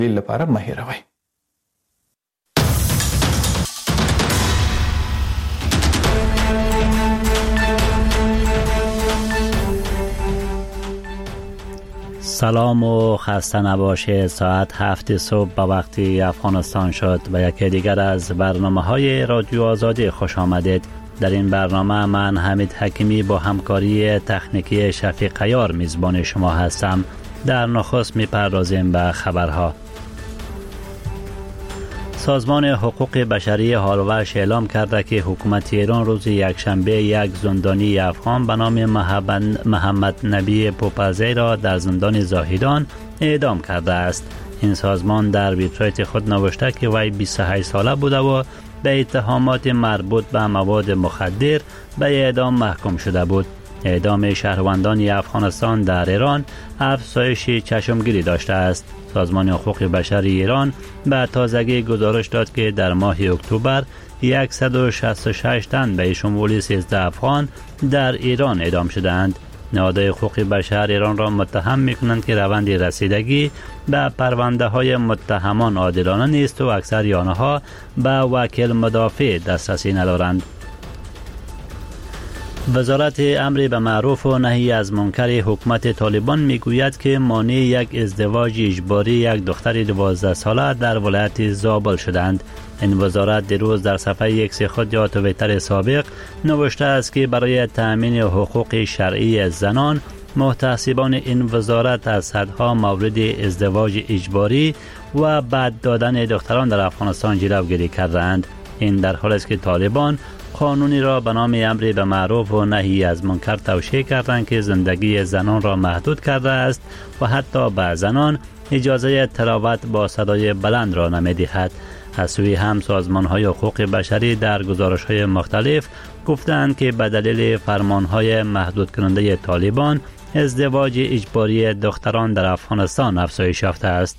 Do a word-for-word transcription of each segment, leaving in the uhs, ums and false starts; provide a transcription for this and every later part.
تحلیل لپاره مه هېروئ. سلام و خسته نباشه. ساعت هفت صبح به وقتی افغانستان شد و یکی دیگر از برنامه های رادیو آزادی خوش آمدید. در این برنامه من حمید حکیمی با همکاری تکنیکی شفیق عیار میزبان شما هستم. در نخست میپردازیم به خبرها. سازمان حقوق بشری هالوش اعلام کرده که حکومت ایران روز یکشنبه یک زندانی افغان به نام محمد نبی پوپزی را در زندان زاهدان اعدام کرده است. این سازمان در وبسایت خود نوشته که وی بیست و هشت ساله بوده و به اتهامات مربوط به مواد مخدر به اعدام محکوم شده بود. اعدام شهروندان افغانستان در ایران افزایش چشمگیری داشته است. سازمان حقوق بشر ایران به تازگی گزارش داد که در ماه اکتبر صد و شصت و شش تن به شمول سیزده افغان در ایران اعدام شدند. نهادهای حقوق بشر ایران را متهم می‌کنند که روند رسیدگی به پرونده های متهمان عادلانه نیست و اکثر آنها به وکیل مدافع دسترسی ندارند. وزارت امر به معروف و نهی از منکر حکومت طالبان میگوید که مانع یک ازدواج اجباری یک دختر دوازده ساله در ولایت زابل شدند. این وزارت دیروز در صفحه ایکس خود یا توییتر سابق نوشته است که برای تأمین حقوق شرعی زنان محتسبان این وزارت از صدها مورد ازدواج اجباری و بعد دادن دختران در افغانستان جلوگیری کردند. این در حالی است که طالبان قانونی را به نام امر به معروف و نهی از منکر توشیح کردند که زندگی زنان را محدود کرده است و حتی به زنان اجازه تلاوت با صدای بلند را نمی‌دهد. از سوی هم سازمان‌های حقوق بشری در گزارش‌های مختلف گفتند که به دلیل فرمان‌های محدود کننده طالبان ازدواج اجباری دختران در افغانستان افزایش یافته است.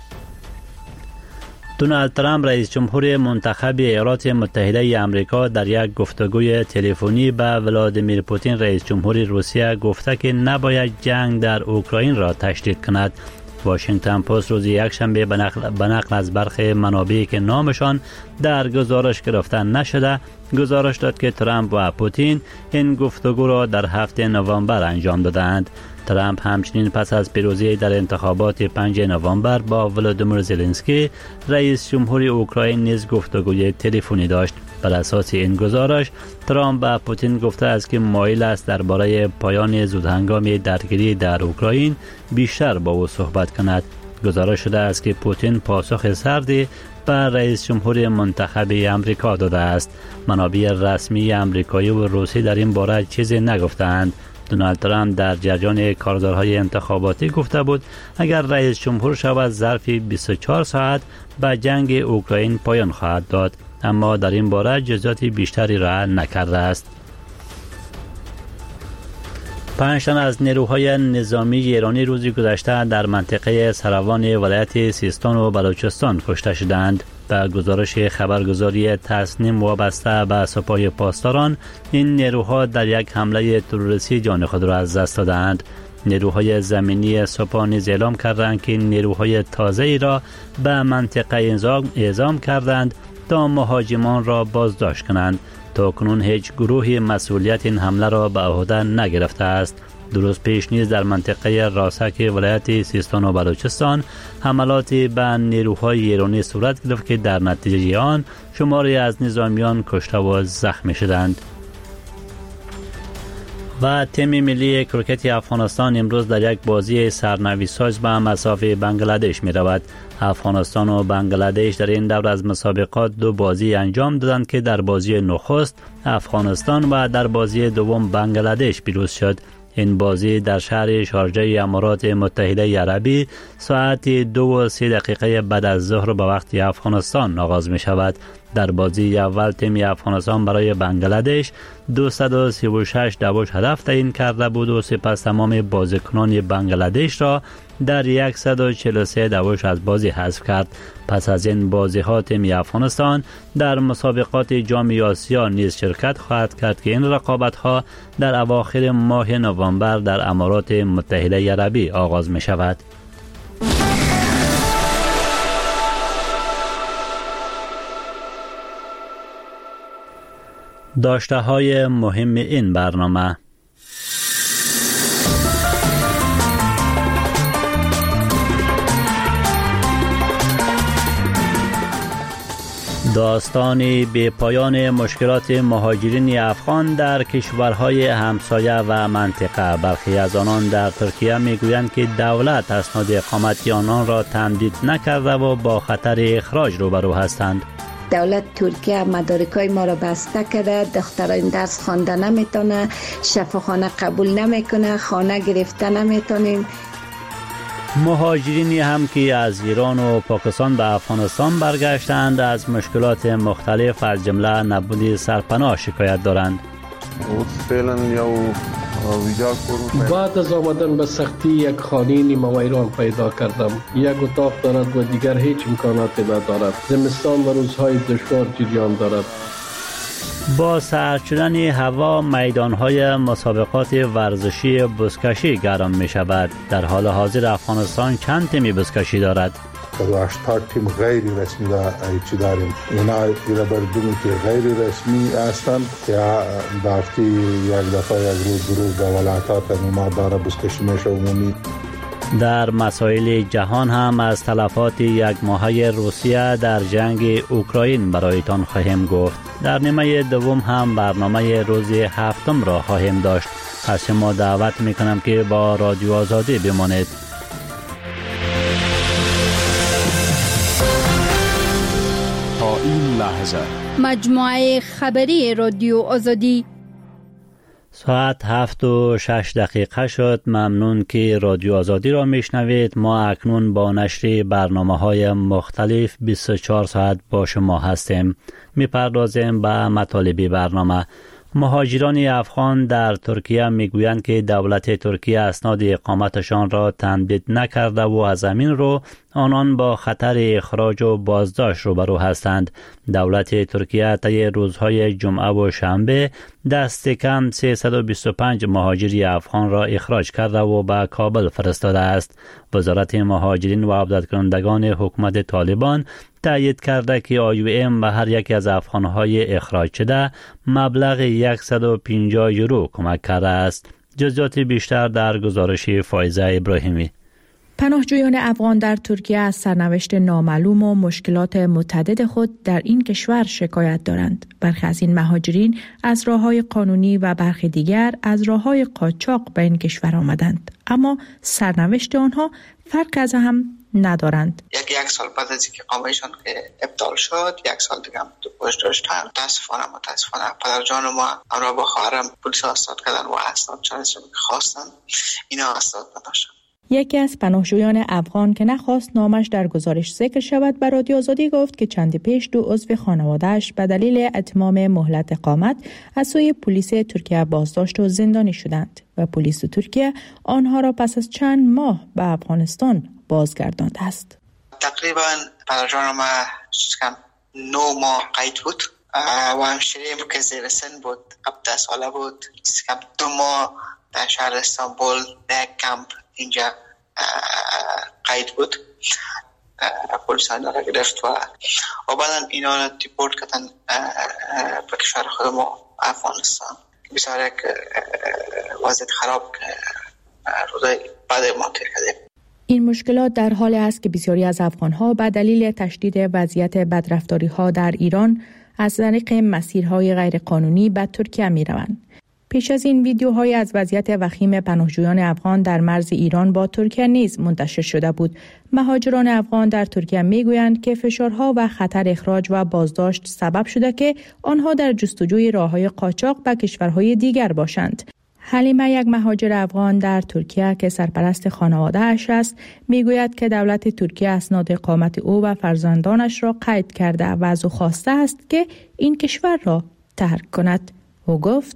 دونالد ترامپ رئیس جمهور منتخب ایالات متحده آمریکا در یک گفتگوی تلفنی با ولادیمیر پوتین رئیس جمهور روسیه گفته که نباید جنگ در اوکراین را تشدید کند. واشنگتن پست روز یکشنبه به نقل, به نقل از برخی منابعی که نامشان در گزارش گرفته نشده گزارش داد که ترامپ و پوتین این گفتگو را در هفته نوامبر انجام دادند. ترامپ همچنین پس از پیروزی در انتخابات پنجم نوامبر با ولادیمیر زلنسکی رئیس جمهور اوکراین نیز گفتگوی تلفنی داشت. بر اساس این گزارش ترامپ به پوتین گفته است که مایل است درباره پایان زودهنگام درگیری در اوکراین بیشتر با او صحبت کند. گزارش شده است که پوتین پاسخ سردی به رئیس جمهور منتخب آمریکا داده است. منابع رسمی آمریکایی و روسی در این باره چیزی نگفتند. دونالد ترامپ در جریان کارزارهای انتخاباتی گفته بود اگر رئیس جمهور شود ظرف بیست و چهار ساعت به جنگ اوکراین پایان خواهد داد، اما در این باره جزئیات بیشتری را نکرده است. پنج تن از نیروهای نظامی ایرانی روز گذشته در منطقه سروان ولایت سیستان و بلوچستان کشته شدند. به گزارش خبرگزاری تسنیم وابسته به سپاه پاسداران، این نیروها در یک حمله تروریستی جان خود را از دست دادند. نیروهای زمینی سپاه نیز اعلام کردند که نیروهای تازه‌ای را به منطقه اعزام کردند تا مهاجمان را بازداشت کنند. تا کنون هیچ گروهی مسئولیت این حمله را به عهده نگرفته است. درست پیش نیز در منطقه راسک ولایت سیستان و بلوچستان حملاتی به نیروهای ایرانی صورت گرفت که در نتیجه آن شماری از نظامیان کشته و زخمی شدند. و تیم ملی کریکت افغانستان امروز در یک بازی سرنوشت‌ساز به مسافه بنگلادش می رود. افغانستان و بنگلادش در این دور از مسابقات دو بازی انجام دادند که در بازی نخست افغانستان و در بازی دوم بنگلادش پیروز شد. این بازی در شهر شارجه امارات متحده عربی ساعت دو و سی دقیقه بعد از ظهر به وقت افغانستان آغاز می شود. در بازی اول تیم افغانستان برای بنگلادش دویست و سی و شش دعوش هدف تعیین کرده بود و سپس تمام بازیکنان بنگلادش را در صد و چهل و سه دعوش از بازی حذف کرد. پس از این بازی ها تیم افغانستان در مسابقات جام آسیا نیز شرکت خواهد کرد که این رقابت ها در اواخر ماه نوامبر در امارات متحده عربی آغاز می شود. داشته های مهم این برنامه: داستان بی پایان مشکلات مهاجرین افغان در کشورهای همسایه و منطقه. برخی از آنان در ترکیه میگویند که دولت اسناد اقامتی آنان را تمدید نکرده و با خطر اخراج روبرو هستند. دولت ترکیه مدارکای ما را بسته کرده، دختران درس خوانده نمیتونه، شفاخانه قبول نمیکنه، خانه گرفته نمیتونیم. مهاجرینی هم که از ایران و پاکستان به افغانستان برگشتند از مشکلات مختلف از جمله نبود سرپناه شکایت دارند. بعد از آمدن به سختی یک خانه نیمه ویران پیدا کردم. یک اتاق دارد و دیگر هیچ امکاناتی ندارد. زمستان و روزهای دشوار جریان دارد. با سرد شدن هوا میدانهای مسابقات ورزشی بزکشی گرم می شود. در حال حاضر افغانستان چند تیم بزکشی دارد؟ هشتاد تیم غیر رسمی چی داریم. اینا ایرا بردونی که غیر رسمی هستند یا دافتی یک دفعه یک روز گروه به ولایات نیما داره بزکشی میشه عمومی. در مسائل جهان هم از تلفات یک ماهه روسیه در جنگ اوکراین برایتان خواهیم گفت. در نیمه دوم هم برنامه روز هفتم را خواهیم داشت. از شما دعوت میکنم که با رادیو آزادی بمانید. تا این لحظه مجموعه خبری رادیو آزادی. ساعت هفت و شش دقیقه شد. ممنون که رادیو آزادی را میشنوید. ما اکنون با نشر برنامه های مختلف بیست و چهار ساعت با شما هستیم. میپردازیم به مطالب برنامه. مهاجران افغان در ترکیه میگویند که دولت ترکیه اسناد اقامتشان را تمدید نکرده و از همین رو آنان با خطر اخراج و بازداشت روبرو هستند. دولت ترکیه طی روزهای جمعه و شنبه دست کم سیصد و بیست و پنج مهاجری افغان را اخراج کرده و به کابل فرستاده است. وزارت مهاجرین و عودتکنندگان حکومت طالبان تایید کرده که آی او ام به هر یک از افغانهای اخراج شده مبلغ صد و پنجاه یورو کمک کرده است. جزئیات بیشتر در گزارش فایزه ابراهیمی. پناهجویان افغان در ترکیه از سرنوشت نامعلوم و مشکلات متعدد خود در این کشور شکایت دارند. برخی از این مهاجرین از راه‌های قانونی و برخی دیگر از راه‌های قاچاق به این کشور آمدند، اما سرنوشت آنها فرق از هم ندارند. یک یک سال بعد از اینکه اقامه‌شان که ابطال شد، یک سال دیگه هم تو پشت داشتن. متاسفانه متاسفانه پدرجان ما همراه با خواهرم پلیس اسناد کردن و اسناد چند که خواستن اینا اسناد نداشتن. یکی از پناهجویان افغان که نخواست نامش در گزارش ذکر شود به رادیو آزادی گفت که چندی پیش دو عضو خانواده‌اش به دلیل اتمام مهلت اقامت از سوی پلیس ترکیه بازداشت و زندانی شدند و پلیس ترکیه آنها را پس از چند ماه به افغانستان بازگردانده است. تقریبا پدرجان ما کم نو ماه قید بود و همشیریم که زیر سن بود، هفده ساله بود. کم دو ماه در شهر استانبول در کمپ اینجا قید بود. پلیس آنها را گرفت و و بعدا اینا را دیپورت کردن به کشور خود ما افغانستان. بسیار یک وضعیت خراب روزای بعد منتقل کردیم. این مشکلات در حال است که بسیاری از افغان‌ها به دلیل تشدید وضعیت بدرفتاری‌ها در ایران از طریق مسیرهای غیرقانونی به ترکیه می‌روند. پیش از این ویدیوهای از وضعیت وخیم پناهجویان افغان در مرز ایران با ترکیه نیز منتشر شده بود. مهاجران افغان در ترکیه میگویند که فشارها و خطر اخراج و بازداشت سبب شده که آنها در جستجوی راههای قاچاق به کشورهای دیگر باشند. حلیمه، یک مهاجر افغان در ترکیه که سرپرست خانواده اش است، میگوید که دولت ترکیه اسناد اقامت او و فرزندانش را قید کرده و از او خواسته است که این کشور را ترک کند. او گفت: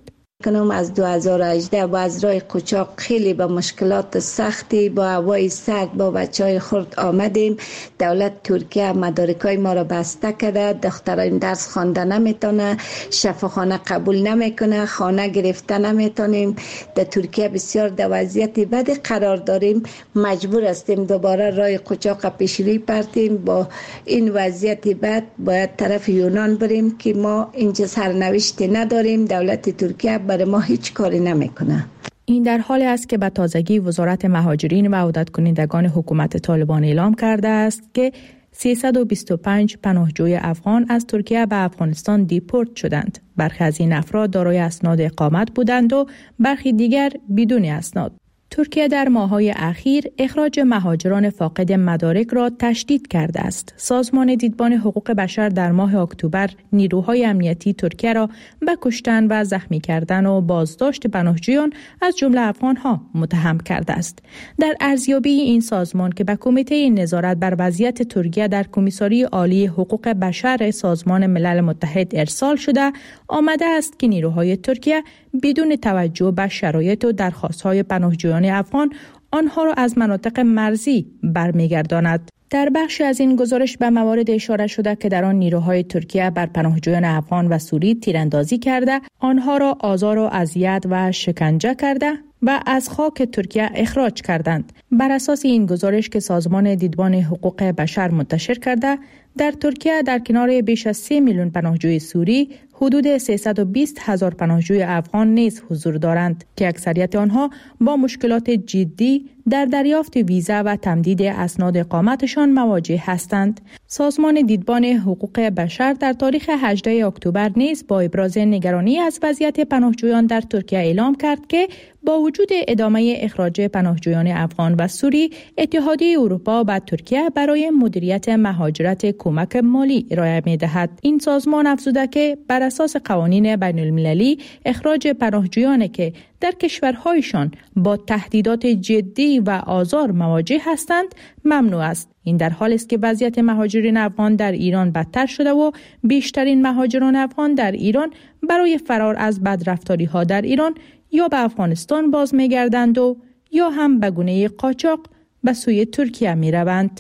کنم از دو هزار و هجده با از راه قاچاق خیلی با مشکلات سختی با هوای سرد با بچهای خرد آمدیم. دولت ترکیه مدارکای ما را بسته کرده، دختران درس خوانده نمیتونه، شفاخانه قبول نمیکنه، خانه گرفته نمیتونیم. در ترکیه بسیار در وضعیت بدی قرار داریم، مجبور هستیم دوباره راه قاچاق پیشروی پرتیم. با این وضعیت بد باید طرف یونان بریم که ما اینجا سرنوشتی نداریم. دولت ترکیه برای ما هیچ کاری نمیکنه. این در حالی است که به تازگی وزارت مهاجرین و عودت کنندگان حکومت طالبان اعلام کرده است که سیصد و بیست و پنج پناهجوی افغان از ترکیه به افغانستان دیپورت شدند. برخی از این افراد دارای اسناد اقامت بودند و برخی دیگر بدون اسناد. ترکیه در ماه‌های اخیر اخراج مهاجران فاقد مدارک را تشدید کرده است. سازمان دیدبان حقوق بشر در ماه اکتبر نیروهای امنیتی ترکیه را به کشتن و زخمی کردن و بازداشت پناهجویان از جمله افغان‌ها متهم کرده است. در ارزیابی این سازمان که به کمیته نظارت بر وضعیت ترکیه در کمیساری عالی حقوق بشر سازمان ملل متحد ارسال شده، آمده است که نیروهای ترکیه بدون توجه به شرایط و درخواست‌های پناهجویان افغان آنها را از مناطق مرزی برمیگرداند. در بخشی از این گزارش به موارد اشاره شده که در آن نیروهای ترکیه بر پناهجویان افغان و سوری تیراندازی کرده، آنها را آزار و اذیت و شکنجه کرده و از خاک ترکیه اخراج کردند. بر اساس این گزارش که سازمان دیدبان حقوق بشر منتشر کرده، در ترکیه در کنار بیش از سه میلیون پناهجوی سوری، حدود سیصد و بیست هزار پناهجوی افغان نیز حضور دارند که اکثریت آنها با مشکلات جدی در دریافت ویزا و تمدید اسناد اقامتشان مواجه هستند. سازمان دیدبان حقوق بشر در تاریخ هجدهم اکتبر نیز با ابراز نگرانی از وضعیت پناهجویان در ترکیه اعلام کرد که با وجود ادامه اخراج پناهجویان افغان و سوری، اتحادیه اروپا به ترکیه برای مدیریت مهاجرت کمک مالی ارائه می‌دهد. این سازمان افزوده که بر اساس قوانین بین المللی اخراج پناهجویانی که در کشورهایشان با تهدیدات جدی و آزار مواجه هستند ممنوع است. این در حالی است که وضعیت مهاجرین افغان در ایران بدتر شده و بیشترین مهاجران افغان در ایران برای فرار از بدرفتاری‌ها در ایران یا به افغانستان باز می‌گردند و یا هم به گونه قاچاق به سوی ترکیه می‌روند.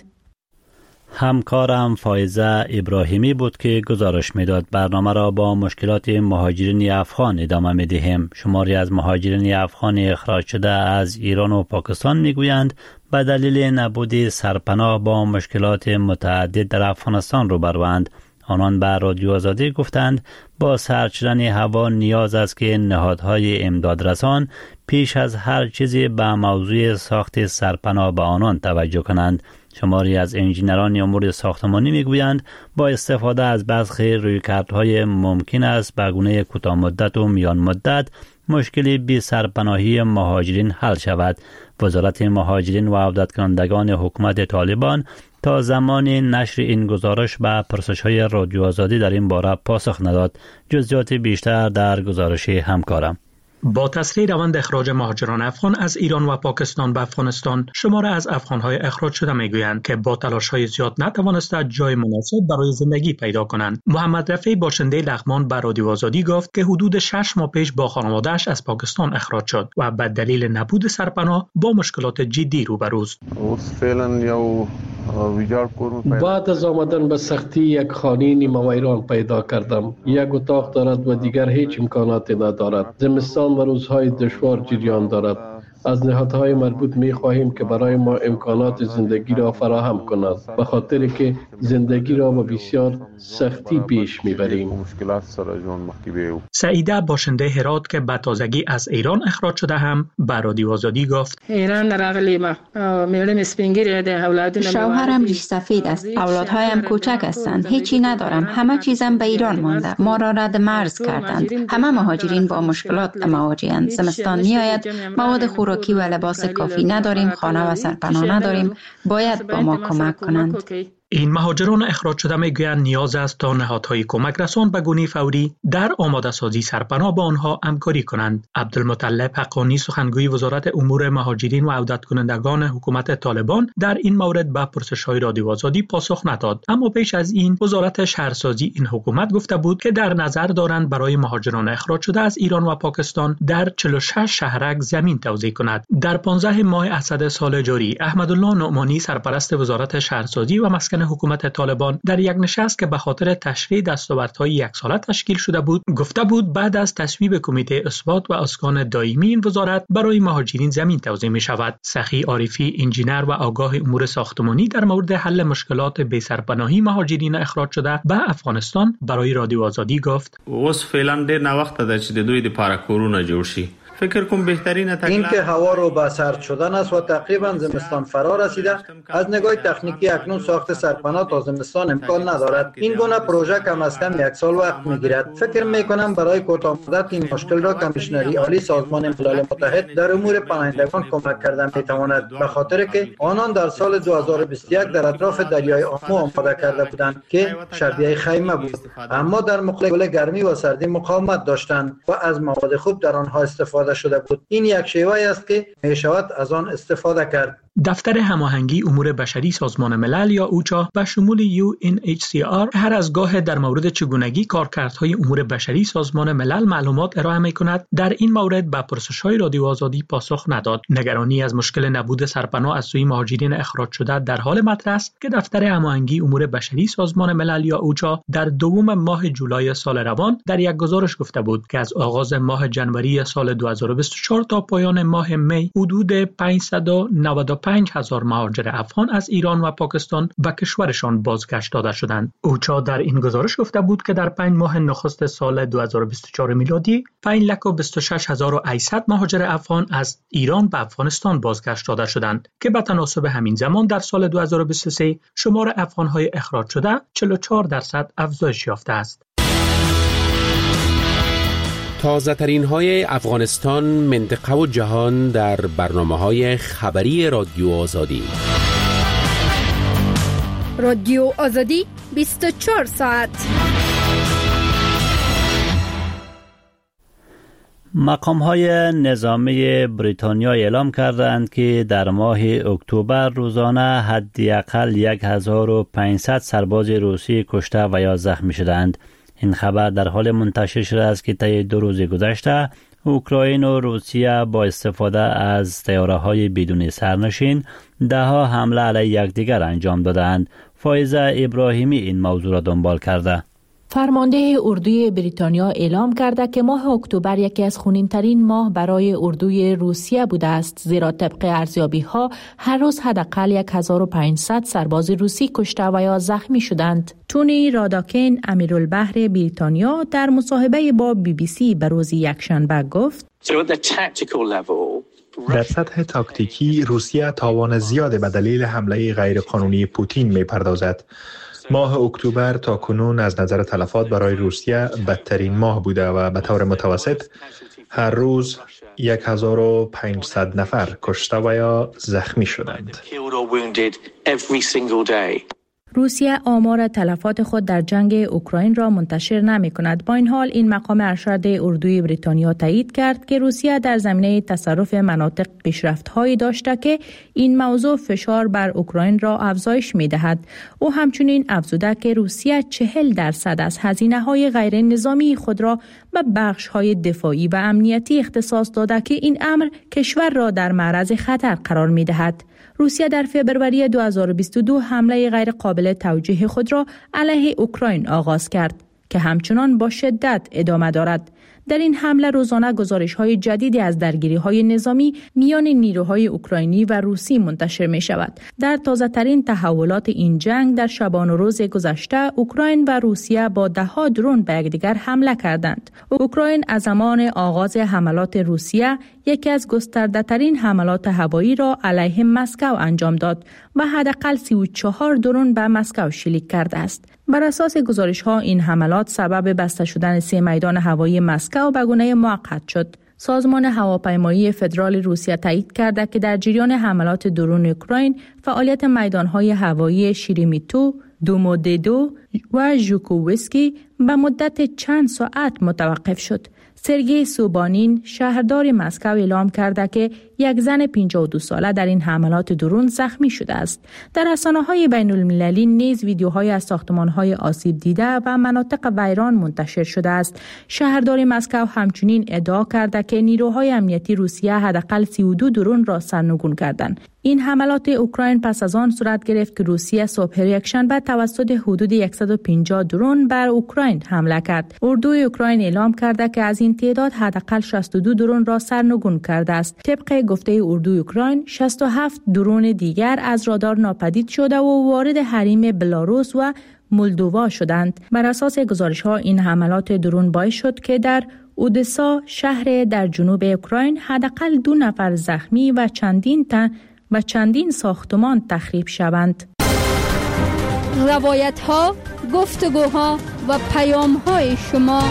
همکارم فایزه ابراهیمی بود که گزارش میداد. برنامه را با مشکلات مهاجرین افغان ادامه می‌دهیم. شماری از مهاجرین افغان اخراج شده از ایران و پاکستان میگویند به دلیل نبود سرپناه با مشکلات متعدد در افغانستان روبروند. آنان به رادیو آزادی گفتند با سرد شدن هوا نیاز است که نهادهای امدادرسان پیش از هر چیزی به موضوع ساخت سرپناه به آنان توجه کنند. شماری از انجینران امور ساختمانی میگویند با استفاده از برخی رویکردهای ممکن است به گونه کوتاه مدت و میان مدت مشکل بی سرپناهی مهاجرین حل شود. وزارت مهاجرین و عودت کنندگان حکومت طالبان تا زمان نشر این گزارش به پرسش‌های رادیو آزادی در این باره پاسخ نداد. جزئیات بیشتر در گزارش همکارم. با تسریع روند اخراج مهاجران افغان از ایران و پاکستان به افغانستان، شماره از افغان‌های اخراج شده میگویند که با تلاش‌های زیاد نتوانسته جای مناسب برای زندگی پیدا کنند. محمد رفیع باشنده لغمان به رادیو آزادی گفت که حدود شش ماه پیش با خانواده‌اش از پاکستان اخراج شد و به دلیل نبود سرپناه با مشکلات جدی روبروست. بعد از آمدن به سختی یک خانه نیمه ویران پیدا کردم. یک اتاق دارد و دیگر هیچ امکاناتی ندارد. زمستان و روزهای دشوار جریان دارد. از نهادهای مربوط می خواهیم که برای ما امکانات زندگی را فراهم کند، به خاطر که زندگی را با بسیار سختی پیش می بریم. سعیده باشنده هرات که به تازگی از ایران اخراج شده هم به رادیو آزادی گفت شوهرم ریش سفید است، اولادهایم کوچک هستند، هیچی ندارم، همه چیزم به ایران مانده، ما را رد مرز کردند. همه مهاجرین با مشکلات مواجهند. زمستان می آید، مواد خوراکی و لباس کافی نداریم، خانه و سرپناه نداریم، باید با ما کمک کنند. این مهاجران اخراج شده میگویند نیاز است تا نهادهای کمک رسان به گونه فوری در آماده سازی سرپناه با آنها همکاری کنند. عبدالمطلب حقانی سخنگوی وزارت امور مهاجرین و عودت کنندگان حکومت طالبان در این مورد به پرسش‌های رادیو آزادی پاسخ نداد، اما پیش از این وزارت شهرسازی این حکومت گفته بود که در نظر دارند برای مهاجران اخراج شده از ایران و پاکستان در چهل و شش شهرک زمین توزیع کند. در پانزده ماه اسد سال جاری احمدالله نعمانی سرپرست وزارت شهرسازی و مسکن حکومت طالبان در یک نشست که به خاطر تشریح دستاوردهای یک ساله تشکیل شده بود گفته بود بعد از تصویب کمیته اثبات و اسکان دائمی این وزارت برای مهاجرین زمین توزیع می شود. سخی عارفی انجینر و آگاه امور ساختمانی در مورد حل مشکلات بی‌سرپناهی مهاجرین اخراج شده به افغانستان برای رادیو آزادی گفت: اوس فعلا ډیر نه وخت ده چې د دوی د پاره کورونه جوړ شي. فکر کوم بهترین تکلیف این که هوا رو به سرد شدن است و تقریبا زمستان فرا رسیده. از نگاه تکنیکی اکنون ساخت سرپناه تا زمستان امکان ندارد. این گونه پروژه کم از کم یک سال وقت میگیرد. فکر میکنم برای کوتاه مدت این مشکل را کمیشنری عالی سازمان ملل متحد در امور پناهندگان کمک کردن میتواند، به خاطر که آنان در سال دو هزار و بیست و یک در اطراف دریای آمو آماده کرده بودند که شبیه خیمه بود، اما در مقابل گرمی و سردی مقاومت داشتند و از مواد خوب در آنها استفاده شده بود. این یک شیوه است که می شود از آن استفاده کرد. دفتر هماهنگی امور بشری سازمان ملل یا اوچا به شمول یو ان اچ سی آر هر از گاه در مورد چگونگی کارکردهای امور بشری سازمان ملل معلومات ارائه می کند. در این مورد به پرسش‌های رادیو آزادی پاسخ نداد. نگرانی از مشکل نبود سرپناه از سوی مهاجرین اخراج شده در حال مطرح است که دفتر هماهنگی امور بشری سازمان ملل یا اوچا در دوم ماه جولای سال روان در یک گزارش گفته بود که از آغاز ماه جنوری سال دو هزار و بیست و چهار تا پایان ماه می حدود پانصد و نود و پنج هزار مهاجر افغان از ایران و پاکستان به کشورشان بازگشت داده شدند. اوچا در این گزارش گفته بود که در پنج ماه نخست سال دو هزار و بیست و چهار میلادی پنج لک و بیست و شش هزار و هشتصد مهاجر افغان از ایران به افغانستان بازگشت داده شدند که به تناسب همین زمان در سال دو هزار و بیست و سه شمار افغان‌های اخراج شده چهل و چهار درصد افزایش یافته است. تازه ترین های افغانستان، منطقه و جهان در برنامه های خبری رادیو آزادی. رادیو آزادی بیست و چهار ساعت. مقام‌های نظامی بریتانیا اعلام کردند که در ماه اکتبر روزانه حداقل هزار و پانصد سرباز روسی کشته و یا زخمی شدند. این خبر در حال منتشر شده است که طی دو روز گذشته اوکراین و روسیه با استفاده از طیاره‌های بدون سرنشین ده ها حمله علیه یکدیگر انجام دادند. فایزه ابراهیمی این موضوع را دنبال کرده. فرمانده اردوی بریتانیا اعلام کرده که ماه اکتبر یکی از خونین‌ترین ماه برای اردوی روسیه بوده است، زیرا طبق ارزیابی‌ها هر روز حداقل هزار و پانصد سرباز روسی کشته و یا زخمی شدند. تونی راداکن امیرالبحر بریتانیا در مصاحبه با بی بی سی به روز یکشنبه گفت: در سطح تاکتیکی روسیه تاوان زیاد به دلیل حمله غیرقانونی پوتین می‌پردازد. ماه اکتبر تا کنون از نظر تلفات برای روسیه بدترین ماه بوده و به طور متوسط هر روز هزار و پانصد نفر کشته و یا زخمی شدند. روسیه آمار تلفات خود در جنگ اوکراین را منتشر نمی کند. با این حال این مقام ارشد اردوی بریتانیا تایید کرد که روسیه در زمینه تصرف مناطق پیشرفت‌هایی داشته که این موضوع فشار بر اوکراین را افزایش می دهد. او همچنین افزوده که روسیه چهل درصد از هزینه‌های غیر نظامی خود را به بخش‌های دفاعی و امنیتی اختصاص داده که این امر کشور را در معرض خطر قرار می دهد. روسیه در فوریه دو هزار و بیست و دو حمله غیر قابل توجیه خود را علیه اوکراین آغاز کرد که همچنان با شدت ادامه دارد. در این حمله روزانه گزارش‌های جدیدی از درگیری‌های نظامی میان نیروهای اوکراینی و روسی منتشر می‌شود. در تازه‌ترین تحولات این جنگ در شبان و روز گذشته اوکراین و روسیه با ده‌ها درون به یکدیگر حمله کردند. اوکراین از زمان آغاز حملات روسیه یکی از گسترده‌ترین حملات هوایی را علیه مسکو انجام داد و حداقل سی و چهار درون به مسکو شلیک کرده است. بر اساس گزارش‌ها این حملات سبب بسته شدن سه میدان هوایی مسکو به گونه موقت شد. سازمان هواپیمایی فدرال روسیه تایید کرده که در جریان حملات درون اوکراین فعالیت میدان‌های هوایی شیریمیتو، دوموددو و ژوکووسکی به مدت چند ساعت متوقف شد. سرگئی سوبانین شهردار مسکو اعلام کرده که یک زن پنجاه و دو ساله در این حملات درون زخمی شده است. در رسانه‌های بین المللی نیز ویدیوهای از ساختمان‌های آسیب دیده و مناطق ویران منتشر شده است. شهردار مسکو همچنین ادعا کرده که نیروهای امنیتی روسیه حداقل سی و دو درون را سرنگون کردند. این حملات اوکراین پس از آن صورت گرفت که روسیه صبح یکشنبه توسط حدود صد و پنجاه درون بر اوکراین حمله کرد. اردوی اوکراین اعلام کرده که از این تعداد حداقل شصت و دو درون را سرنگون کرده است. طبق گفته اردوی اوکراین، شصت و هفت درون دیگر از رادار ناپدید شده و وارد حریم بلاروس و مولدووا شدند. بر اساس گزارش‌ها این حملات درون باعث شد که در اودسا شهر در جنوب اوکراین حداقل دو نفر زخمی و چندین تن و چندین ساختمان تخریب شوند. روایت ها، گفتگوها و پیام های شما.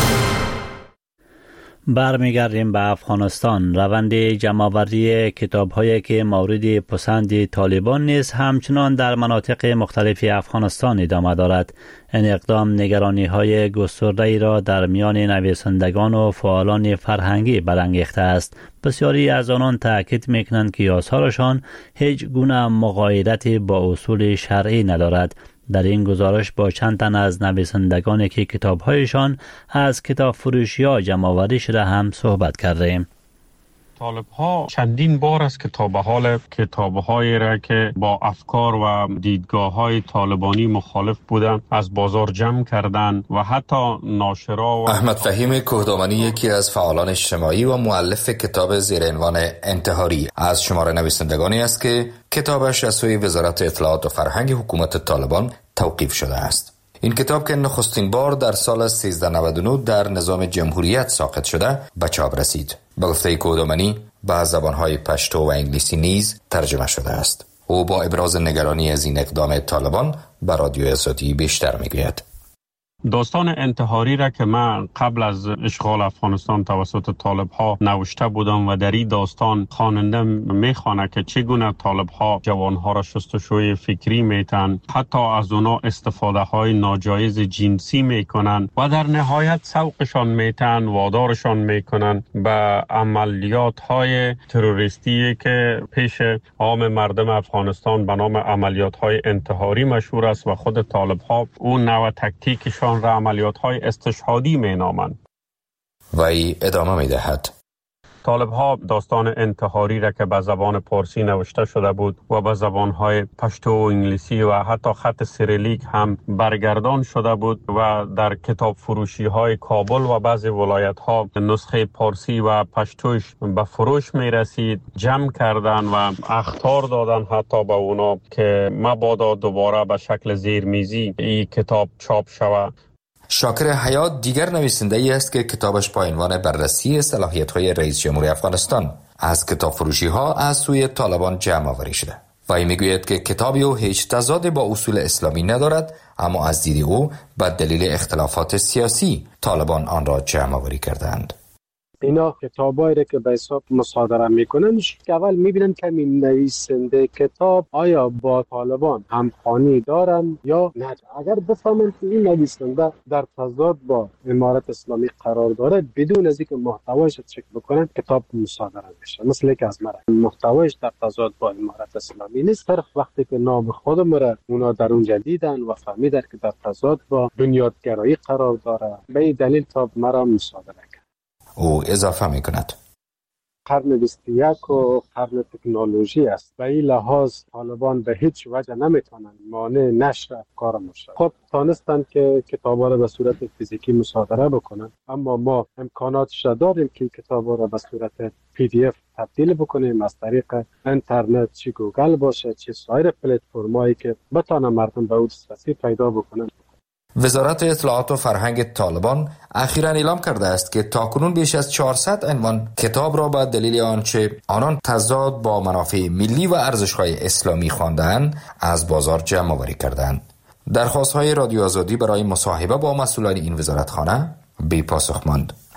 برمیگردیم به افغانستان. روند جمع‌آوری کتاب‌هایی که مورد پسند طالبان نیست همچنان در مناطق مختلف افغانستان ادامه دارد. این اقدام نگرانی‌های گسترده‌ای را در میان نویسندگان و فعالان فرهنگی برانگیخته است. بسیاری از آنان تأکید می‌کنند که آثارشان هیچ گونه مغایرتی با اصول شرعی ندارد. در این گزارش با چند تن از نویسندگانی که کتاب‌هایشان از کتاب فروشی‌ها جمع‌آوری شده هم صحبت کردیم. طالب ها چندین بار است که تا به حال کتاب هایی را که با افکار و دیدگاه های طالبانی مخالف بودند از بازار جمع کردند و حتی ناشرا و احمد فهیم کوهدامنی یکی از فعالان اجتماعی و مؤلف کتاب زیر عنوان انتحاری از شمار نویسندگانی است که کتابش از سوی وزارت اطلاعات و فرهنگ حکومت طالبان توقیف شده است. این کتاب که نخستین بار در سال سیزده نود و نه در نظام جمهوریت ساقط شده به چاپ رسید. به گفته کوهدامنی به زبانهای پشتو و انگلیسی نیز ترجمه شده است. او با ابراز نگرانی از این اقدام طالبان به رادیو آزادی بیشتر میگوید. داستان انتحاری را که من قبل از اشغال افغانستان توسط طالب ها نوشته بودم و در این داستان خواننده میخوانه که چگونه طالب ها جوان ها را شستشوی فکری میتن، حتی از اونا استفاده های ناجایز جنسی میکنن و در نهایت سوقشان میتن، وادارشان میکنن به عملیات های تروریستی که پیش عام مردم افغانستان به نام عملیات های انتحاری مشهور است و خود طالب ها اون نوع تکتیکشان را عملیات های استشهادی می نامند. و ای ادامه می دهد. طالب ها داستان انتحاری را که به زبان پارسی نوشته شده بود و به زبان های پشتو و انگلیسی و حتی خط سیریلیک هم برگردان شده بود و در کتاب فروشی های کابل و بعضی ولایت ها نسخه پارسی و پشتوش به فروش می رسید، جمع کردن و اخطار دادن حتی به اونا که مبادا دوباره به شکل زیرمیزی این کتاب چاپ شود. شاکر حیات دیگر نویسنده ای است که کتابش با عنوان بررسی صلاحیت‌های رئیس جمهوری افغانستان از کتاب فروشی ها از سوی طالبان جمع آوری شده. و این میگوید که کتابی او هیچ تضاد با اصول اسلامی ندارد، اما از دید او به دلیل اختلافات سیاسی طالبان آن را جمع آوری کردند. اینا کتابایی را که به حساب مصادره میکنن که اول میبینن که این نویسنده کتاب آیا با طالبان همخوانی دارن یا نه. اگر بفهمن که این نویسنده در تضاد با امارت اسلامی قرار داره، بدون از اینکه محتوایش رو چک بکنن کتاب مصادره میشه. مثل که از مرا محتوایش در تضاد با امارت اسلامی نیست، صرف وقتی که نام خودم را اونا در اونجا دیدن و فهمیدن که در تضاد با بنیادگرایی قرار داره، به این دلیل تا مرا مصادره. او اضافه می کند قرن بیست و یک و قرن تکنولوژی است. به این لحاظ طالبان به هیچ وجه نمیتونن مانع نشر افکار ما شد. خود تانستن که کتابا را به صورت فیزیکی مصادره بکنن، اما ما امکاناتش داریم که کتابا را به صورت پی دی اف تبدیل بکنیم از طریق اینترنت، چه گوگل باشه چه سایر پلتفرمایی که بتونه مردم به اون دسترسی پیدا بکنن. وزارت اطلاعات و فرهنگ طالبان اخیراً اعلام کرده است که تاکنون بیش از چهارصد عنوان کتاب را به دلیل آنچه آنان تضاد با منافع ملی و ارزش‌های اسلامی خواندند از بازار جمع آوری کردند. درخواست‌های رادیو آزادی برای مصاحبه با مسئولان این وزارتخانه بی پاسخ ماند.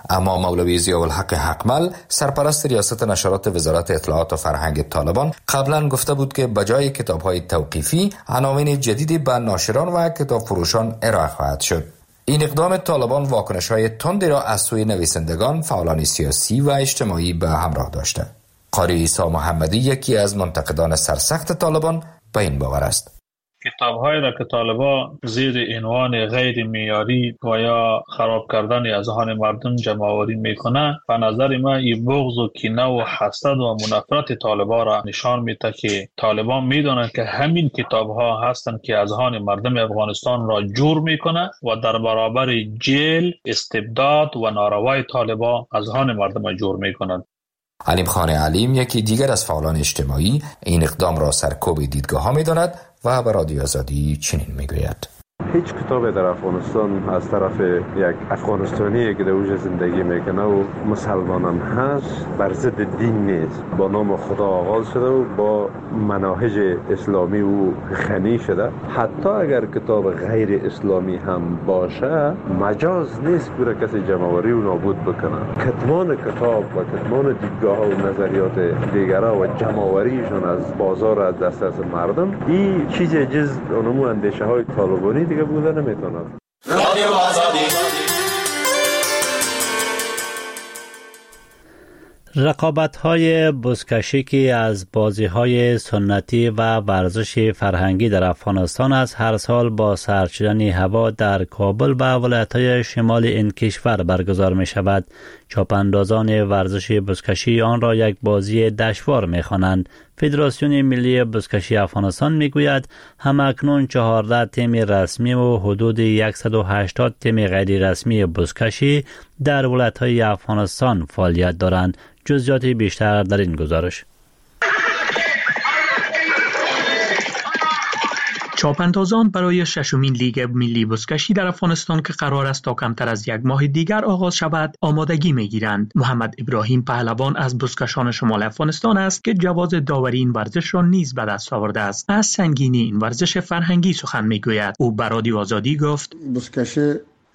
اما مولوی ضیاءالحق حقمل سرپرست ریاست نشرات وزارت اطلاعات و فرهنگ طالبان قبلا گفته بود که بجای کتاب‌های توقیفی عناوین جدیدی به ناشران و کتاب فروشان ارائه خواهد شد. این اقدام طالبان واکنش‌های تندی را از سوی نویسندگان، فعالان سیاسی و اجتماعی به همراه داشته. قاری عیسی محمدی یکی از منتقدان سرسخت طالبان به این باور است. کتاب‌هایی را که طالبان زیر عنوان غیر معیاری و یا خراب کردن اذهان مردم جمع‌آوری میکنه، به نظر من این بغض و کینه و حسد و منافرت طالبان را نشان میده که طالبان میدونن که همین کتاب‌ها هستند که اذهان مردم افغانستان را جور میکنه و در برابر جیل، استبداد و ناروای طالبان اذهان مردم را جور میکنند. علیم خان علیم یکی دیگر از فعالان اجتماعی این اقدام را سرکوب دیدگاه‌ها می‌داند و به رادیو آزادی چنین میگوید: هیچ کتابی در افغانستان از طرف یک افغانستانی که در اوج زندگی میکنه و مسلمان هم هست بر ضد دین نیست. با نام خدا آغاز شده و با مناهج اسلامی و غنی شده. حتی اگر کتاب غیر اسلامی هم باشه مجاز نیست برای کسی جمع‌آوری و نابود بکنه. کتمان کتاب و کتمان دیدگاه و نظریات دیگرها و جمع‌آوریشون از بازار از دسترس مردم این چیز جز اونمو اندیشه های طالبانی دیگه بوده نمیتونه. رادیو آزادی. رقابت‌های بزکشی که از بازی‌های سنتی و ورزش فرهنگی در افغانستان است هر سال با سرد شدن هوا در کابل و ولایت‌های شمال این کشور برگزار می‌شود. چاپاندازان ورزش بزکشی آن را یک بازی دشوار می‌خوانند. فدراسیون ملی بزکشی افغانستان میگوید همکنون چهارده تیم رسمی و حدود صد و هشتاد تیم غیر رسمی بزکشی در ولایت‌های افغانستان فعالیت دارند. جزئیات بیشتر در این گزارش. چاپاندازان برای ششمین لیگ ملی بزکشی در افغانستان که قرار است تا کمتر از یک ماه دیگر آغاز شود آمادگی میگیرند. محمد ابراهیم پهلوان از بزکشان شمال افغانستان است که جواز داوری این ورزش را نیز به دست آورده است. از سنگینی این ورزش فرهنگی سخن میگوید. او به رادیو آزادی گفت: بزکشی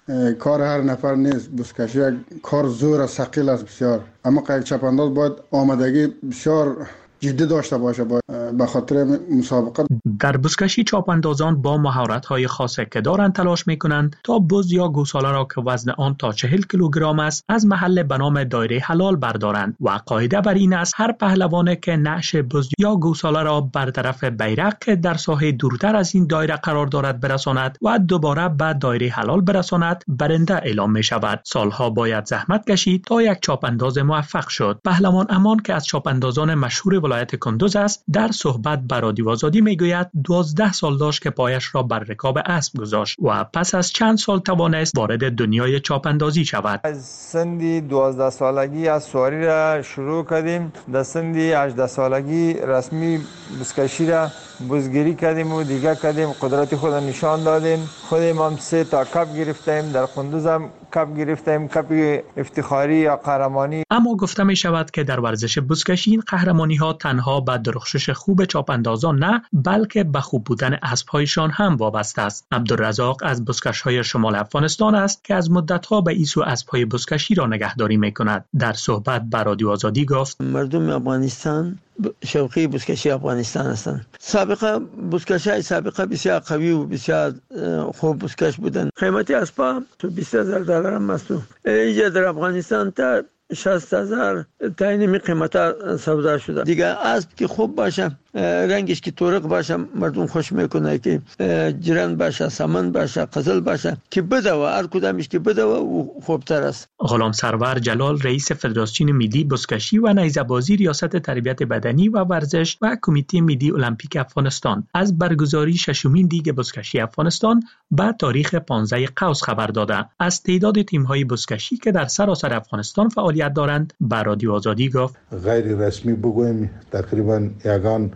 کار هر نفر نیست. بزکشی یک کار زور و ثقیل است بسیار، اما یک چاپانداز باید آمادگی بسیار جدی داشته باشه به خاطر مسابقه. در بزکشی چاپاندازان با مهارت‌های خاصی که دارند تلاش می‌کنند تا بز یا گوساله را که وزن آن تا چهل کیلوگرم است از محل به نام دایره حلال بردارند و قاعده بر این است هر پهلوان که نعش بز یا گوساله را بر طرف بیرق که در ساحه دورتر از این دایره قرار دارد برساند و دوباره به دایره حلال برساند برنده اعلام می‌شود. سالها باید زحمت کشید تا یک چاپانداز موفق شد. پهلوان امان که از چاپاندازان مشهور ولایت کندوز است در صحبت با رادیو آزادی میگوید دوازده سال داشت که پایش را بر رکاب اسب گذاشت و پس از چند سال توانست وارد دنیای چاپاندازی شود. از سن دوازده سالگی از سواری را شروع کردیم. در سن هجده سالگی رسمی بزکشی را بزگیری کردیم و دیگه کردیم. قدرت خود نشان دادیم. خودم هم سه تا کپ گرفتیم. در کندوز هم کپ گرفتیم، کپ افتخاری یا قهرمانی. اما گفته می شود که در ورزش بزکشی این قهرمانی ها تنها به درخشش خوب چاپاندازان نه بلکه به خوب بودن اسب‌هایشان هم وابسته است. عبدالرزاق از بزکش‌های شمال افغانستان است که از مدت‌ها به ایسو اسب‌های بزکشی را نگهداری می‌کند. در صحبت با رادیو آزادی گفت: مردم افغانستان شوقی بزکشی افغانستان هستند. سابقه بزکشای سابقه بسیار قوی و بسیار خوب بزکش بودند. قیمت اسبا تو بیست هزار دلار هم است. اینجا در افغانستان تا شصت هزار تا این قیمت سودا شده. دیگه اسب که خوب باشه، رنگش که تورق باشه، مردم خوش میکنه که جرن باشه، سمن باشه، قزل باشه که بده و هر کدامش که بده و خوبتر است. غلام سرور جلال رئیس فدراسیون ملی بزکشی و نیزه‌بازی ریاست تربیت بدنی و ورزش و کمیته ملی المپیک افغانستان از برگزاری ششمین لیگ بزکشی افغانستان با تاریخ پانزده قوس خبر داده. از تعداد تیم‌های بزکشی که در سراسر افغانستان فعالیت دارند با رادیو آزادی گفت: غیر رسمی بگویم تقریبا یگان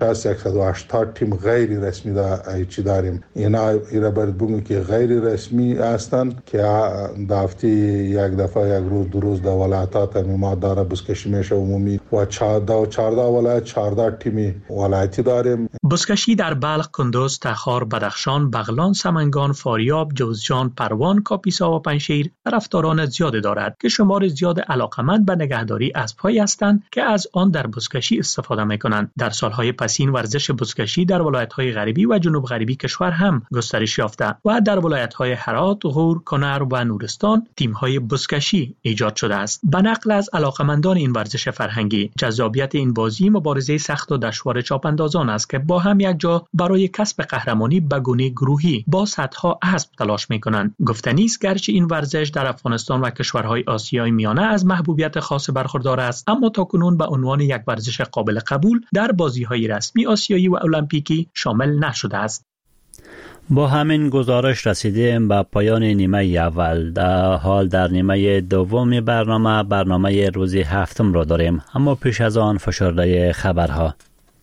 هست صد و هشتاد تیم غیر رسمی دا ایچی داریم. اینا اینا باید بگم که غیر رسمی هستند که دافتی یک دفعه یک روز دو روز در ولایتات ما داره بزکشی میشه عمومی و چهارده چهارده ولایت چهارده تیم ولایتی داریم. بزکشی در بلخ، کندوز، تخار، بدخشان، بغلان، سمنگان، فاریاب، جوزجان، پروان، کاپیسا و پنشیر طرفداران زیاد دارد که شمار زیاد علاقمند به نگهداری اسب‌هایی هستند که از آن در بزکشی استفاده می‌کنند. در سالهای پسین ورزش بزکشی در ولایت‌های غربی و جنوب غربی کشور هم گسترش یافته و در ولایت‌های هرات، غور، کنر و نورستان تیم‌های بزکشی ایجاد شده است. به نقل از علاقمندان این ورزش فرهنگی، جذابیت این بازی مبارزه سخت و دشوار چاپاندازان است که با هم یک جا برای کسب قهرمانی به گونه گروهی با صدها اسب تلاش می‌کنند. گفتنی است گرچه این ورزش در افغانستان و کشورهای آسیای میانه از محبوبیت خاص برخوردار است، اما تاکنون به عنوان یک ورزش قابل قبول در بازی‌های رسمی آسیایی و المپیکی شامل نشده است. با همین گزارش رسیدیم به پایان نیمه اول. در حال در نیمه دوم برنامه برنامه روز هفتم را داریم، اما پیش از آن فشرده خبرها.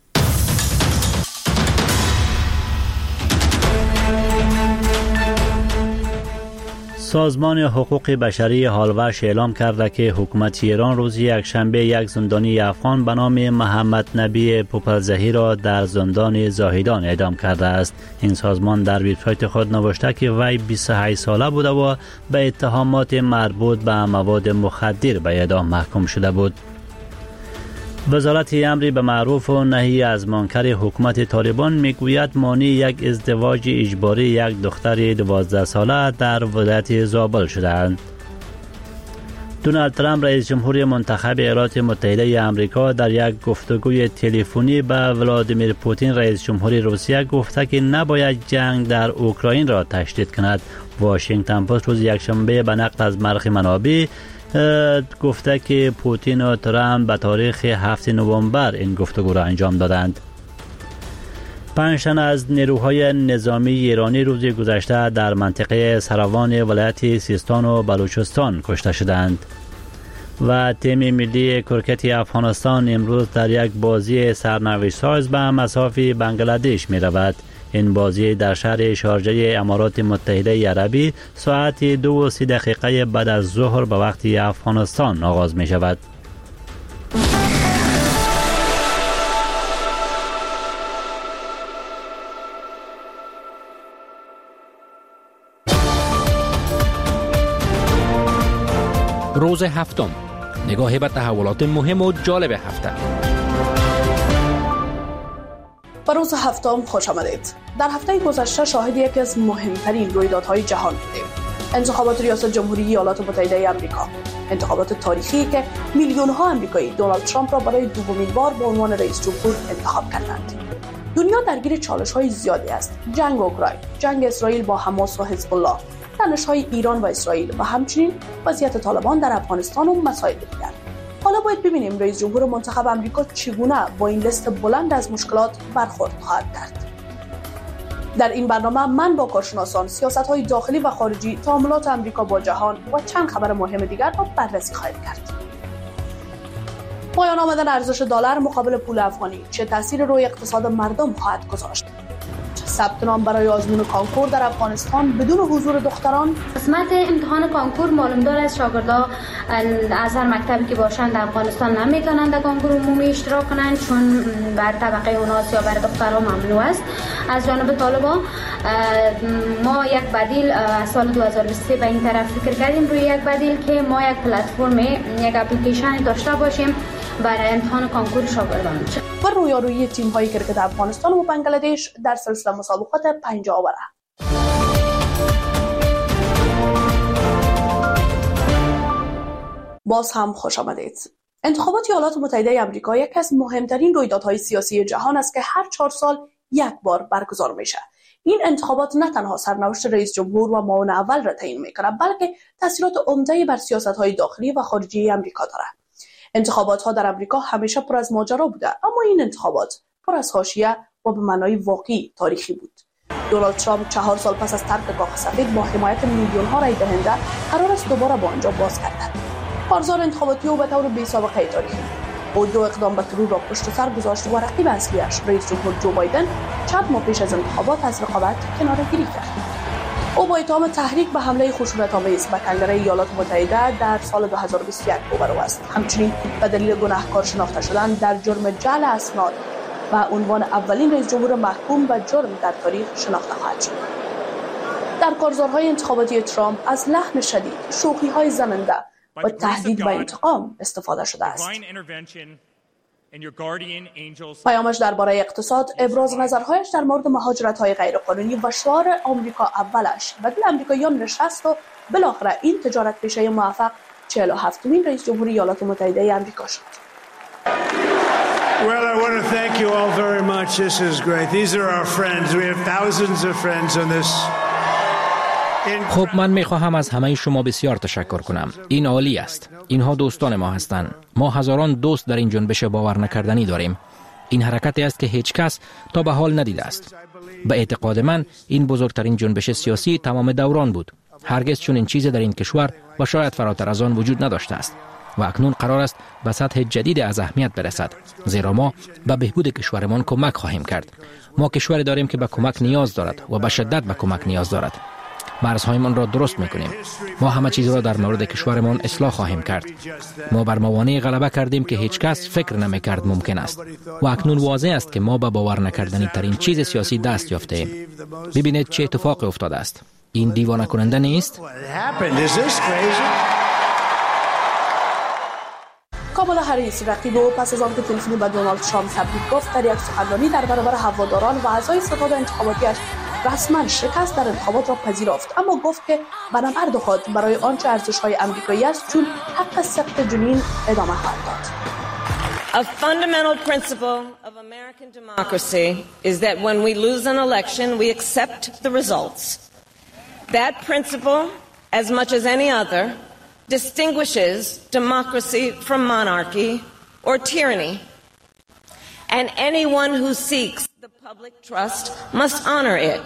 سازمان حقوق بشری هالوش اعلام کرده که حکومت ایران روز یکشنبه یک زندانی افغان به نام محمد نبی پوپلزهی را در زندان زاهدان اعدام کرده است. این سازمان در وبسایت خود نوشته که وی بیست و هشت ساله بوده و به اتهامات مربوط به مواد مخدر به اعدام محکوم شده بود. وزارت امری به معروف و نهی از منکر حکومت طالبان میگوید مانع یک ازدواج اجباری یک دختر دوازده ساله در ولایت زابل شدند. دونالد ترامپ رئیس جمهوری منتخب ایالات متحده آمریکا در یک گفتگوی تلفنی به ولادیمیر پوتین رئیس جمهوری روسیه گفته که نباید جنگ در اوکراین را تشدید کند. واشنگتن پست روز یکشنبه به نقل از برخی منابع گفته که پوتین و ترامپ به تاریخ هفتم نوامبر این گفتگو را انجام دادند. پنج تن از نیروهای نظامی ایرانی روز گذشته در منطقه سروان ولایت سیستان و بلوچستان کشته شدند. و تیم ملی کرکت افغانستان امروز در یک بازی سرنوشت ساز به مسافه بنگلادش می رود. این بازی در شهر شارجه امارات متحده عربی ساعت دو و سی دقیقه بعد از ظهر به وقت افغانستان آغاز می شود. روز هفتم، نگاهی به تحولات مهم و جالب هفته. به روز هفتم خوش آمدید. در هفته گذشته شاهد یکی از مهمترین رویدادهای جهان بودیم. انتخابات ریاست جمهوری ایالات متحده آمریکا. انتخابات تاریخی که میلیون ها آمریکایی دونالد ترامپ را برای دومین بار به عنوان رئیس جمهور انتخاب کردند. دنیا درگیر چالش های زیادی است. جنگ اوکراین، جنگ اسرائیل با حماس و حزب الله، تنش های ایران و اسرائیل و همچنین وضعیت طالبان در افغانستان و مسائل دیگر. حالا باید ببینیم رئیس جمهور منتخب آمریکا چگونه با این لیست بلند از مشکلات برخورد خواهد کرد. در این برنامه من با کارشناسان سیاست‌های داخلی و خارجی، تعاملات آمریکا با جهان و چند خبر مهم دیگر را بررسی خواهیم کرد. پایان آمدن ارزش دلار مقابل پول افغانی چه تأثیر روی اقتصاد مردم خواهد گذاشت؟ ثبت نام برای آزمون کانکور در افغانستان بدون حضور دختران. قسمت امتحان کانکور معلومدار از شاگردان از هر مکتبی که باشند در افغانستان نمیتونند در کانکور عمومی اشتراک کنند، چون بر طبقه اوناس یا بر دختران ممنوع است. از جانب طالبان ما یک بدیل از سال دو هزار و بیست و سه به این طرف فکر کردیم، روی یک بدیل که ما یک پلتفرم، یک اپلیکیشن داشته باشیم برای امتحان کانکور شاگردان. و رویارویی تیم‌های کرکت افغانستان و بنگلادش در سلسله مسابقات پنجاه اوره. باز هم خوش آمدید. انتخابات ایالات متحده آمریکا یکی از مهمترین رویدادهای سیاسی جهان است که هر چهار سال یک بار برگزار میشه. این انتخابات نه تنها سرنوشت رئیس جمهور و معاون اول را تعیین میکنه، بلکه تاثیرات عمده‌ای بر سیاست‌های داخلی و خارجی آمریکا داره. انتخابات ها در آمریکا همیشه پر از ماجرا بوده، اما این انتخابات پر از حاشیه و به معنای واقعی تاریخی بود. دونالد ترامپ چهار سال پس از ترک کاخ سفید با حمایت میلیون ها رای دهنده قرار است دوباره با آنجا باز گردد. کارزار انتخاباتی او به طور بی سابقه تاریخی. او دو اقدام به ترور را پشت سر گذاشت و رقیب اصلیش رئیس جمهور جو بایدن چند ماه پیش از انتخابات از رقابت کناره‌گیری کرد. او با اتهام تحریک به حمله خشونت‌آمیز به کنگره ایالات متحده در سال دو هزار و بیست و یک روبرو است. همچنین به دلیل گناهکار شناخته شدن در جرم جعل اسناد و عنوان اولین رئیس جمهور محکوم به جرم در تاریخ شناخته خواهد شد. در کارزارهای انتخاباتی ترامپ از لحن شدید، شوخی‌های زننده و تهدید به انتقام استفاده شده است. پیامش درباره اقتصاد، ابراز نظرهایش در مورد مهاجرت‌های غیرقانونی و شعار آمریکا اولش و دل آمریکاییان نشست و بالاخره این تجارت پیشه موفق چهل و هفتمین رئیس جمهور ایالات متحده آمریکا شد. Well, I want to thank you all very much. This is great. These are our friends. We have thousands of friends on this. خب من میخواهم از همه شما بسیار تشکر کنم. این عالی است. اینها دوستان ما هستند. ما هزاران دوست در این جنبش باور نکردنی داریم. این حرکتی است که هیچ کس تا به حال ندیده است. به اعتقاد من این بزرگترین جنبش سیاسی تمام دوران بود. هرگز چنین چیزی در این کشور و شاید فراتر از آن وجود نداشته است. و اکنون قرار است به سطح جدید از اهمیت برسد، زیرا ما به بهبود کشورمان کمک خواهیم کرد. ما کشوری داریم که به کمک نیاز دارد و به شدت به کمک نیاز دارد. مرزهایمان را درست میکنیم. ما همه چیز را در مورد کشورمان اصلاح خواهیم کرد. ما بر موانع غلبه کردیم که هیچ کس فکر نمیکرد ممکن است و اکنون واضح است که ما به باور نکردنی ترین چیز سیاسی دست یافته ایم. ببینید چه اتفاقی افتاده است. این دیوانه کننده نیست؟ کامالا هریس رقیب او پس از آنکه تلفنی به دونالد ترامپ تبریک گفت در یک سخنرانی در برابر هواداران و اعضای ستاد انتخاباتیش رسما شکست در انتخابات را پذیرفت، اما گفت که به نبرد خود برای آنچه ارزش‌های آمریکایی است چون حق سقط جنین ادامه خواهد داد. A fundamental principle of American democracy is that when we lose an election we accept the results. That principle, as much as any other, distinguishes democracy from monarchy or tyranny. And anyone who seeks the public trust must honor it.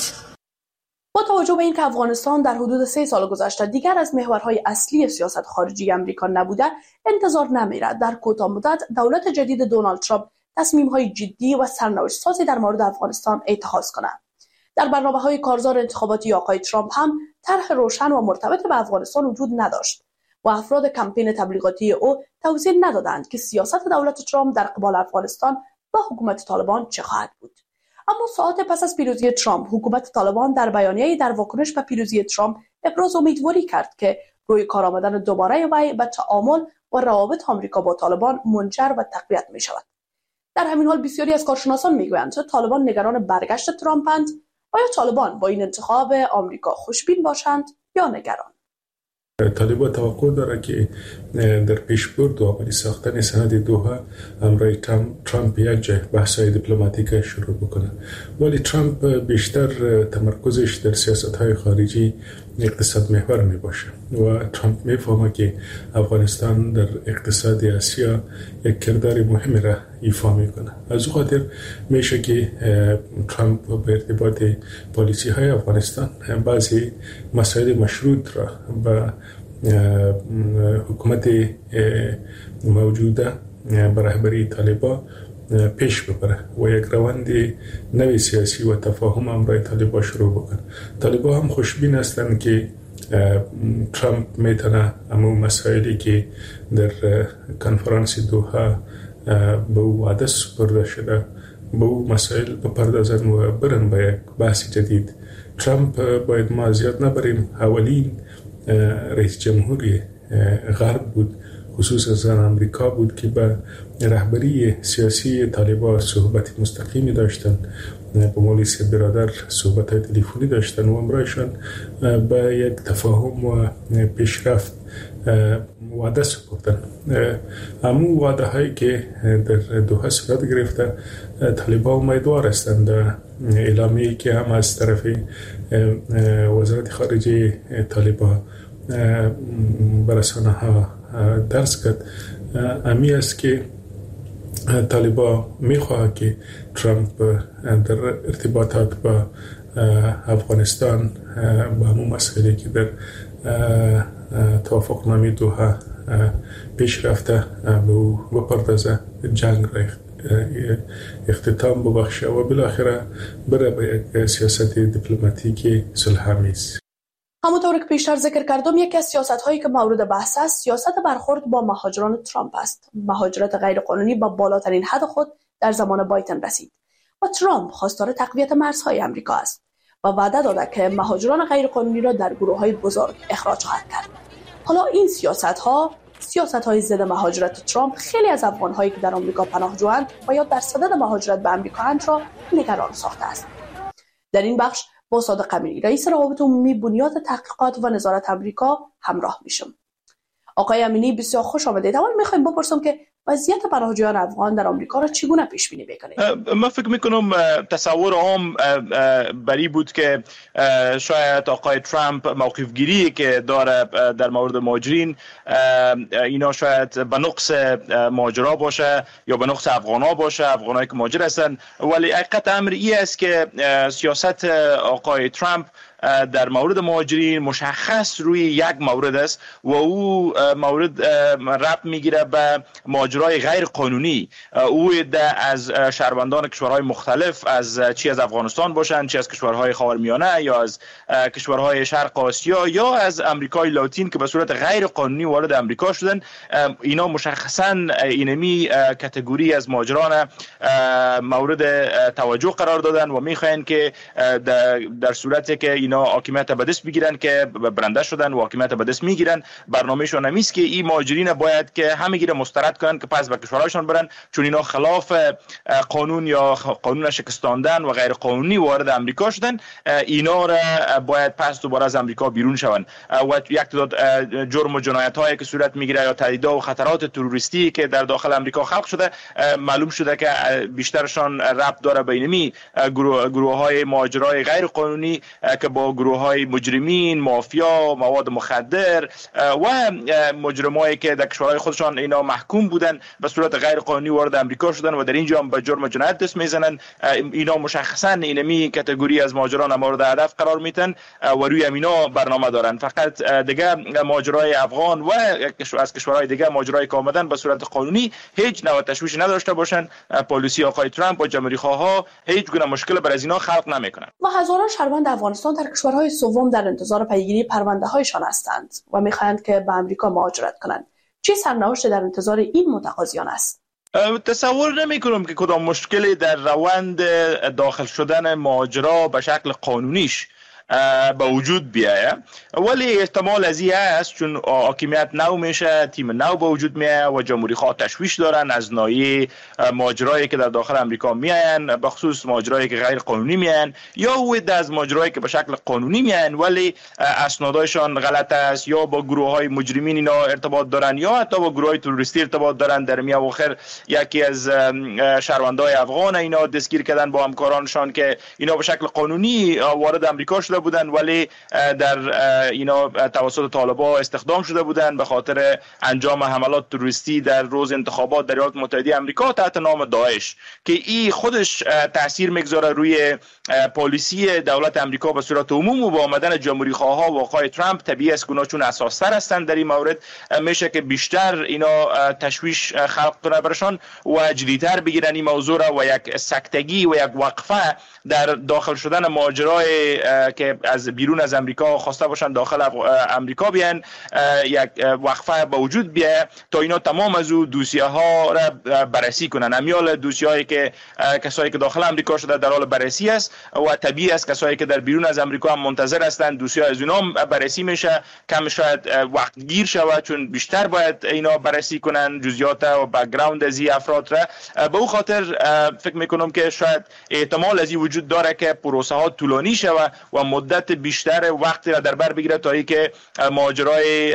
با توجه به اینکه افغانستان در حدود سه سال گذشته دیگر از محورهای اصلی سیاست خارجی آمریکا نبوده، انتظار نمیرد در کوتاه مدت دولت جدید دونالد ترامپ تصمیم‌های جدی و سرنوشت‌سازی در مورد افغانستان اتخاذ کند. در برنامه‌های کارزار انتخاباتی آقای ترامپ هم طرح روشن و مرتبط به افغانستان وجود نداشت و افراد کمپین تبلیغاتی او توضیح ندادند که سیاست دولت ترامپ در قبال افغانستان با حکومت طالبان چه خواهد بود. اما ساعات پس از پیروزی ترامپ، حکومت طالبان در بیانیه‌ای در واکنش به پیروزی ترامپ ابراز امیدواری کرد که روی کار آمدن دوباره وی به تعامل و روابط آمریکا با طالبان منجر و تقویت می شود. در همین حال بسیاری از کارشناسان میگویند که طالبان نگران برگشت ترامپند. آیا طالبان با این انتخاب آمریکا خوشبین باشند یا نگران؟ طالبان توقع داره که در پیشبرد و عملی ساختن سند دوحه امرای ترامپ یک جای بحث‌های دیپلماتیک شروع بکنه، ولی ترامپ بیشتر تمرکزش در سیاست‌های خارجی اقتصاد محور می باشه و ترامپ میفهمه که افغانستان در اقتصاد آسیا یک کردار مهمی را ایفا میکنه. از او خاطر میشه که ترامپ به ارتباط پالیسی های افغانستان بعضی مسائل مشروط را به حکومت موجوده به رهبری طالبان پیش ببره و یک روند نوی سیاسی و تفاهم امرای طالبان شروع بکنه. طالبان هم خوشبین هستند که ترامپ میتونه امو مسائلی که در کنفرانس دوحه به او وعده سپرده شده به او مسائل بپردازن و برن به یک بحث جدید. ترامپ باید ما زیاد نبریم اولین رئیس جمهوری غرب بود، خصوصا زن امریکا بود که به رهبری سیاسی طالبان صحبت مستقیمی داشتن، با مولیس برادر صحبت های تلفنی داشتن و امرایشان به یک تفاهم و پیشرفت وعده سپردن. همون وعده هایی که در دوحه صورت گرفته طالبان امیدوار هستند. اعلامیه‌ای که هم از طرف وزارت خارجه طالبان به رسانه ها درس کرد امی است که طالبان میخواه که ترامپ در ارتباطات با افغانستان با همون مسئله که در توافقنامه دوحه پیش رفته به او بپردازه. جنگ را اختتام ببخشه و بالاخره بره به یک سیاست دیپلماتیکی صلح‌آمیز. همونطور که پیشتر ذکر کردم، یکی از سیاست‌هایی که مورد بحث است سیاست برخورد با مهاجران ترامپ است. مهاجرت غیرقانونی با بالاترین حد خود در زمان بایدن رسید و ترامپ خواستار تقویت مرزهای آمریکا است و وعده داده که مهاجران غیرقانونی را در گروه‌های بزرگ اخراج خواهد کرد. حالا این سیاست‌ها سیاست‌های ضد مهاجرت ترامپ خیلی از افغان‌هایی که در آمریکا پناهجویند و یا در صدد مهاجرت به آمریکا را نگران ساخته است. در این بخش با صادق امیری، رئیس روابط عمومی بنیاد تحقیقات و نظارت آمریکا همراه میشم. آقای امینی، بسیار خوش آمدید. اول میخوایم بپرسم که وضعیت پناهجویان افغان در آمریکا را چگونه پیش بینی میکنید؟ من فکر میکنم تصور عام بری بود که شاید آقای ترامپ موقف گیری که داره در مورد مهاجرین اینا شاید به نقص مهاجرا باشه یا به نقص افغانا باشه، افغانایی که مهاجر هستن، ولی حقیقت امر این است که سیاست آقای ترامپ در مورد مهاجرین مشخص روی یک مورد است و او مورد ربط میگیره به مهاجرای غیر قانونی. او از شهروندان کشورهای مختلف، از چی از افغانستان باشند، چی از کشورهای خاورمیانه یا از کشورهای شرق آسیا یا از امریکای لاتین که به صورت غیر قانونی وارد امریکا شدن، اینا مشخصا اینمی کاتگوری از مهاجران مورد توجه قرار دادن و میخواین که در صورتی که اینا حاکمیت به دست بگیرن که برنده شدن و حاکمیت به دست میگیرن، برنامه‌شون همیست که این مهاجرین باید که همگی را مسترد کنن که پس به کشورهاشون برن، چون اینا خلاف قانون یا قانون شکستاندن و غیر قانونی وارد امریکا شدن، اینا را باید پس دوباره از امریکا بیرون شون و یک تعداد جرم و جنایت هایی که صورت میگیره یا تهدیدها و خطرات تروریستی که در داخل امریکا خلق شده، معلوم شده که بیشترشان ربط داره به اینمی گروه گروه های مهاجرای غیر قانونی که با گروه های مجرمین، مافیا، مواد مخدر و مجرمایی که در کشورهای خودشان اینا محکوم بودن به صورت غیر قانونی وارد امریکا شدن و در اینجا به جرم و جنایت دست میزنن، اینا مشخصا اینمی کاتگوری از مهاجران مورد هدف قرار میتن و روی اینا برنامه دارن. فقط دیگه مهاجرای افغان و از کشورهای دیگه مهاجرای که آمدن به صورت قانونی هیچ نوع تشویش نداشته باشن. پالیسی آقای ترامپ و جمهوری خواها هیچ گونه مشکل بر از اینا خلق نمیکنن. و هزاران شهروند افغانستان در کشورهای سوم در انتظار پیگیری پرونده هایشان هستند و میخواهند که به آمریکا مهاجرت کنند. چه سرنوشتی در انتظار این متقاضیان است؟ تصور نمی کنم که کدام مشکلی در روند داخل شدن مهاجرا به شکل قانونیش به وجود بیایه، ولی احتمال از این است چون حاکمیت نو میشه، تیم نو به وجود میایه و جمهوری خواه تشویش دارن از ناحیه ماجرایی که در داخل امریکا میاین، به خصوص ماجرایی که غیر قانونی میاین یا ود از ماجرایی که به شکل قانونی میاین ولی اسنادشان غلط است یا با گروه های مجرمین اینا ارتباط دارن یا حتی با گروه های تروریستی ارتباط دارن. در میان آخر یکی از شهروندای افغان اینا دستگیر کردن با همکارانشان که اینا به شکل قانونی وارد امریکا شده بودن ولی در اینا توسط طالبان استخدام شده بودن به خاطر انجام حملات تروریستی در روز انتخابات در ایالات متحده آمریکا تحت نام داعش، که این خودش تاثیر میگذاره روی پالیسی دولت آمریکا به صورت عموم و با آمدن جمهوری خواها و آقای ترامپ طبیعی است که چون اساس‌تر هستند در این مورد میشه که بیشتر اینا تشویش خلق کنه برشان و جدی‌تر بگیرن این موضوع را و یک سکتگی و یک وقفه در داخل شدن ماجرای که از بیرون از امریکا خواسته باشن داخل امریکا بیان یک وقفه به وجود بیاد تا اینا تمام از او دوسیه ها را بررسی کنن. امیال دوسیه هایی که کسایی که داخل امریکا شده در حال بررسی است و طبیعی است کسایی که در بیرون از امریکا هم منتظر هستند دوسیه از اونا بررسی میشه. کم شاید وقت گیر شود چون بیشتر باید اینا بررسی کنن جزئیات و بک‌گراند از این افراد را. به او خاطر فکر میکنم که شاید احتمال از این وجود داره که پروسه ها طولانی شود و مدت بیشتر وقتی را در بر بگیره تا اینکه مهاجرای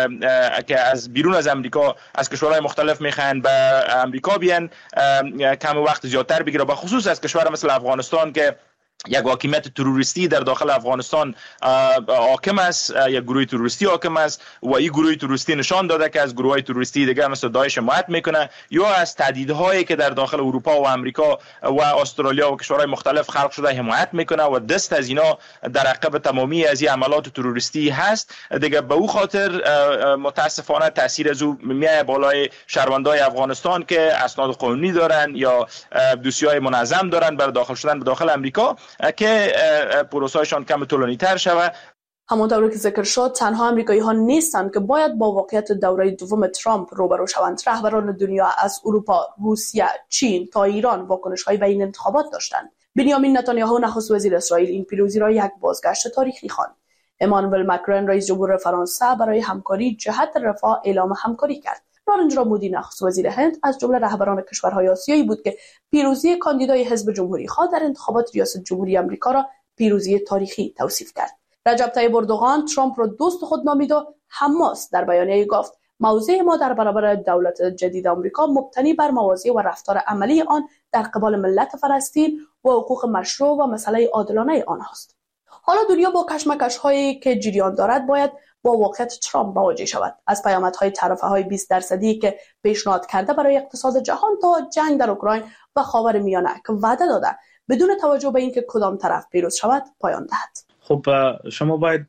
که از بیرون از امریکا از کشورهای مختلف میخوان به امریکا بیان کم وقت زیادتر بگیره، به خصوص از کشور مثل افغانستان که یک حاکمیت تروریستی در داخل افغانستان حاکم است، یک گروه تروریستی حاکم است و این گروه تروریستی نشان داده که از گروه‌های تروریستی دیگر مثل داعش حمایت میکنه یا از تهدیدهایی که در داخل اروپا و امریکا و استرالیا و کشورهای مختلف خلق شده حمایت میکنه و دست از اینا در عقب تمامی از این عملات تروریستی هست. دیگه به او خاطر متاسفانه تاثیر از او میای بالای شهروندای افغانستان که اسناد قانونی دارن یا دوسیه‌های منظم دارن برای داخل شدن به داخل امریکا که پروسه‌شان کم طولانی‌تر شود. همانطور که ذکر شد تنها آمریکایی‌ها نیستند که باید با واقعیت دوره دوم ترامپ روبرو شوند. رهبران دنیا از اروپا، روسیه، چین تا ایران واکنش‌هایی به این انتخابات داشتند. بنیامین نتانیاهو نخست وزیر اسرائیل این پیروزی را یک بازگشت تاریخی خواند. امانوئل مکرون رئیس جمهور فرانسه برای همکاری جهت رفاه اعلام همکاری کرد. نارنجرا مودی نخست وزیر هند از جمله رهبران کشورهای آسیایی بود که پیروزی کاندیدای حزب جمهوری خواه در انتخابات ریاست جمهوری آمریکا را پیروزی تاریخی توصیف کرد. رجب طیب اردوغان ترامپ را دوست خود نامید و حماس در بیانیه گفت موضع ما در برابر دولت جدید آمریکا مبتنی بر مواضع و رفتار عملی آن در قبال ملت فلسطین و حقوق مشروع و مسئله عادلانه آنهاست. حالا دنیا با کشمکش‌هایی که جریان دارد باید با واقعیت ترامپ مواجه شود. از پیامدهای طرفه‌های بیست درصدی که پیشنهاد کرده برای اقتصاد جهان تا جنگ در اوکراین و خاورمیانه که وعده داده بدون توجه به اینکه کدام طرف پیروز شود پایان دهد. خب شما باید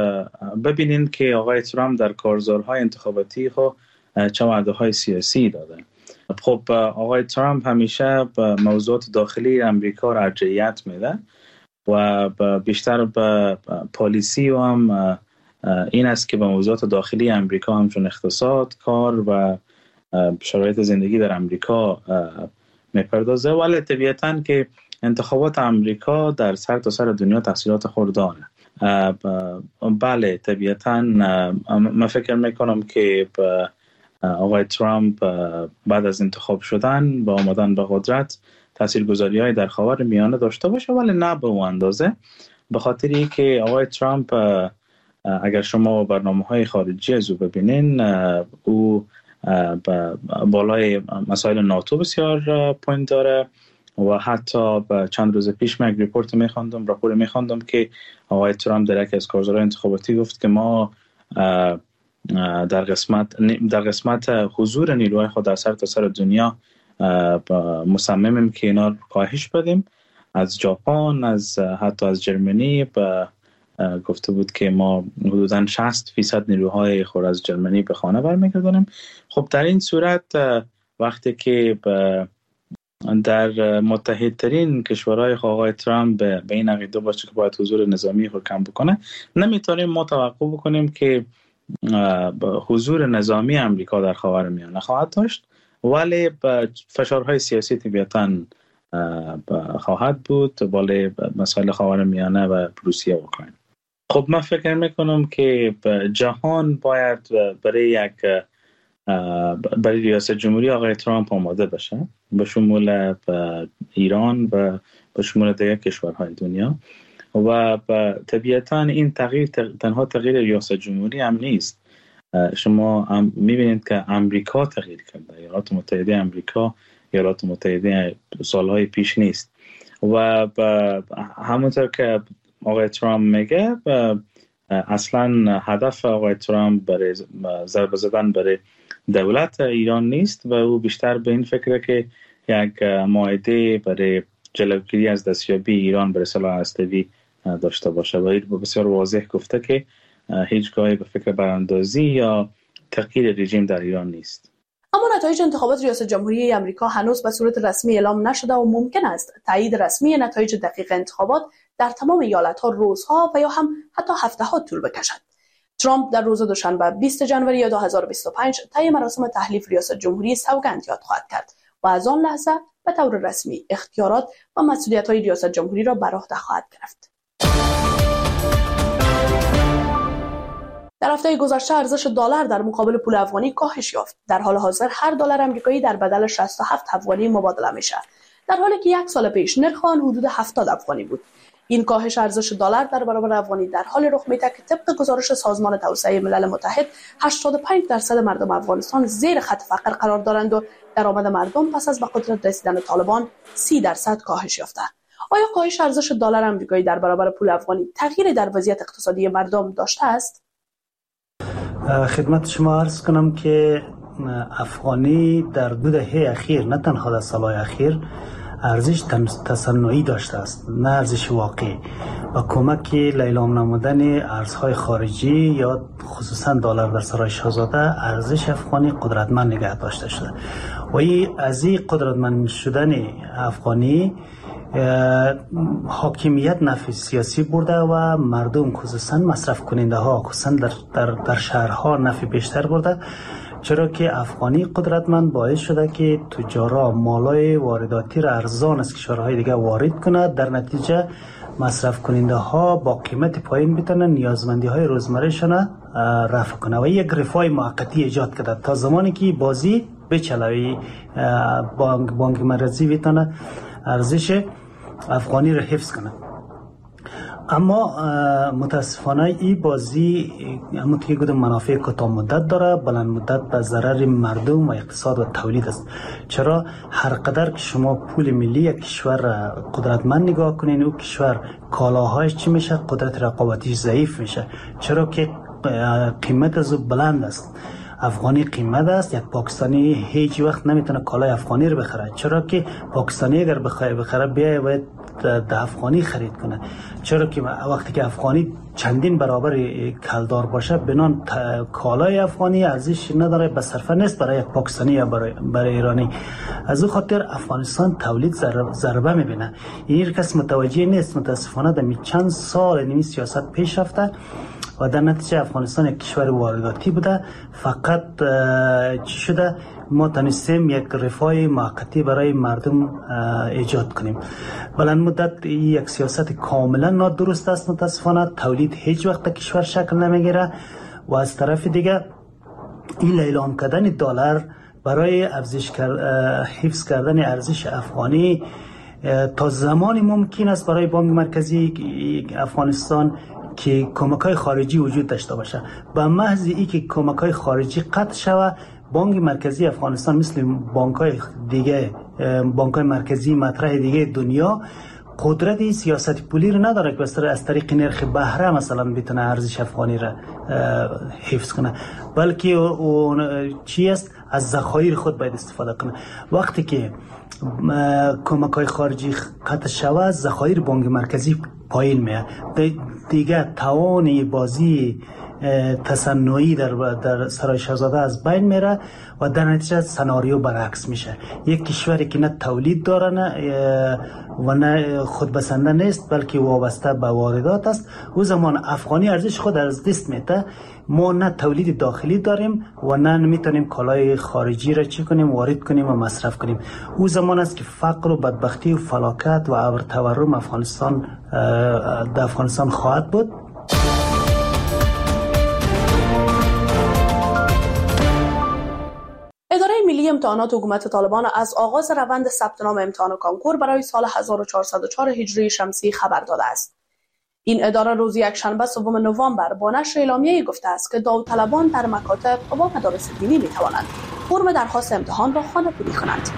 ببینید که آقای ترامپ در کارزارهای انتخاباتی خود چه وعده‌های سیاسی داده. خب آقای ترامپ همیشه به موضوعات داخلی امریکا را ارجحیت میده و بیشتر به پالیسی و هم این است که به موضوعات داخلی امریکا همچون اقتصاد، کار و شرایط زندگی در امریکا میپردازه. ولی طبیعتاً که انتخابات امریکا در سر تا سر دنیا تاثیرات خود داره. بله طبیعتاً من فکر میکنم که آقای ترامپ بعد از انتخاب شدن با آمدن به قدرت تاثیرگذاری‌های در خاور میانه داشته باشه، ولی نه به اون اندازه، به خاطری که آقای ترامپ اگر شما برنامه‌های خارجی از او ببینین او بالای مسائل ناتو بسیار پوینت داره و حتی چند روز پیش من یک ریپورت می‌خواندم راپور می‌خواندم که آقای ترامپ در یک از کارزارهای انتخاباتی گفت که ما در قسمت در قسمت حضور نیروهای خود در سر تا سر دنیا مصممیم که اینا کاهش بدیم. از ژاپن، از حتی از جرمنی به گفته بود که ما حدوداً شصت درصد نیروهای خود از جرمنی به خانه برمیگردونیم. خب در این صورت وقتی که در متحدترین کشورهای آقای ترامپ به این عقیده باشه که باید حضور نظامی خود کم بکنه، نمیتونیم ما توقع بکنیم که حضور نظامی امریکا در خاورمیانه خواهد داشت، ولی فشارهای سیاسی طبیعتاً خواهد بود بالای مسائل خاورمیانه و روسیه و اوکراین. خب من فکر میکنم که جهان باید برای یک برای ریاست جمهوری آقای ترامپ آماده بشه، به شمول ایران و به شمول دیگر کشورهای دنیا. و طبیعتاً این تغییر تنها تغییر ریاست جمهوری هم نیست. شما هم میبینید که امریکا تغییر کرده، ایالات متحده امریکا ایالات متحده سالهای پیش نیست و همونطور که آقای ترامپ میگه اصلا هدف آقای ترامپ برای ضربه زدن برای دولت ایران نیست و او بیشتر به این فکره که یک معاهده برای جلوگیری از دستیابی ایران به سلاح هسته‌ای داشته باشه و این بسیار واضح گفته که هیچگاهی به فکر براندازی یا تغییر رژیم در ایران نیست. اما نتایج انتخابات ریاست جمهوری آمریکا هنوز به صورت رسمی اعلام نشده و ممکن است تایید رسمی نتایج دقیق انتخابات در تمام ایالت‌ها روزها و یا هم حتی هفته‌ها طول بکشد. ترامپ در روز دوشنبه بیست ژانویه دو هزار و بیست و پنج طی مراسم تحلیف ریاست جمهوری سوگند یاد خواهد کرد و از آن لحظه به طور رسمی اختیارات و مسئولیت‌های ریاست جمهوری را بر عهده خواهد گرفت. در هفته گذشته ارزش دلار در مقابل پول افغانی کاهش یافت. در حال حاضر هر دلار آمریکایی در بدل شصت و هفت افغانی مبادله میشه، در حالی که یک سال پیش نرخ آن حدود هفتاد افغانی بود. این کاهش ارزش دلار در برابر افغانی در حال رخ میده که طبق گزارش سازمان توسعه ملل متحد هشتاد و پنج درصد مردم افغانستان زیر خط فقر قرار دارند و درآمد مردم پس از به قدرت رسیدن طالبان سی درصد کاهش یافته. آیا کاهش ارزش دلار آمریکایی در برابر پول افغانی تغییری در وضعیت اقتصادی مردم داشته است؟ خدمت شما عرض کنم که افغانی در دو دهه اخیر، نه تنها در سالهای اخیر، ارزش تصنعی داشته است، نه ارزش واقعی. با کمک لیلام نمودن ارزهای خارجی یا خصوصا دلار در سرای شاهزاده، ارزش افغانی قدرتمند نگه داشته شده و این از این قدرتمند شدن افغانی حاکمیت نفع سیاسی برده و مردم خصوصا مصرف کننده ها خصوصا در, در, در شهرها نفع بیشتر برده، چرا که افغانی قدرتمند باعث شده که تجارا مالای وارداتی را ارزان از کشورهای دیگه وارد کنند، در نتیجه مصرف کننده ها با قیمت پایین بتونن نیازمندی های روزمرهشان رفع کنه و یک رفاه موقتی ایجاد کرده تا زمانی که بازی بچلوی بانک بانک مرکزی بتونه ارزش افغانی را حفظ کنه. اما متاسفانه این بازی همون که گفتم منافع کوتاه مدت داره، بلند مدت به ضرر مردم و اقتصاد و تولید است. چرا هر قدر که شما پول ملی یک کشور قدرتمند نگاه کنین، او کشور کالاهایش چی میشه؟ قدرت رقابتیش ضعیف میشه، چرا که قیمت از بلند است. افغانی قیمت است، یک پاکستانی هیچ وقت نمیتونه کالای افغانی رو بخره، چرا که پاکستانی اگر بخره بخره بیای باید ده افغانی خرید کنه، چرا که وقتی که افغانی چندین برابر کلدار باشه بنان کالای افغانی ارزش نداره، به صرفه نیست برای یک پاکستانی یا برای, برای ایرانی. از او خاطر افغانستان تولید ضربه میبینه. این کس متوجه نیست. متاسفانه در چند سال این سیاست پیش رفته و در نتیجه افغانستان یک کشور وارداتی بوده. فقط چی شده؟ ما تونستیم یک رفاه موقتی برای مردم ایجاد کنیم. بلند مدت یک سیاست کاملا نادرست است. متاسفانه تولید هیچ وقت کشور شکل نمیگیره و از طرف دیگه این اعلام کردن دلار برای افزایش حفظ کردن ارزش افغانی تا زمانی ممکن است برای بانک مرکزی افغانستان که کمک‌های خارجی وجود داشته باشه. به محض اینکه که کمک‌های خارجی قطع شوه، بانک مرکزی افغانستان مثل بانک‌های دیگه، بانک‌های مرکزی مطرح دیگه دنیا قدرت سیاست پولی رو نداره که بسیار از طریق نرخ بهره مثلا بتونه ارزش افغانی را حفظ کنه، بلکه اون چی است؟ از ذخایر خود باید استفاده کنه. وقتی که کمک‌های خارجی قطع شوه، ذخایر بانک مرکزی پایین میاد، دیگه توان بازی تصنعی در در سرای شاهزاده از بین میره و در نتیجه سناریو برعکس میشه. یک کشوری که نه تولید داره نه و نه خودبسنده نیست بلکه وابسته به واردات است، او زمان افغانی ارزش خود از دست میده. ما نه تولید داخلی داریم و نه میتونیم کالای خارجی را چی کنیم؟ وارد کنیم و مصرف کنیم. او زمان است که فقر و بدبختی و فلاکت و ابر تورم افغانستان در افغانستان خواهد بود. اداره ملی امتحانات حکومت طالبان از آغاز روند ثبت نام امتحان کانکور برای سال هزار و چهارصد و چهار هجری شمسی خبر داده است. این اداره روز یکشنبه سوم نوامبر با نشر اعلامیه‌ای گفته است که داوطلبان در مکاتب و مدارس دینی می‌توانند فرم درخواست امتحان را خانه‌پوری کنند.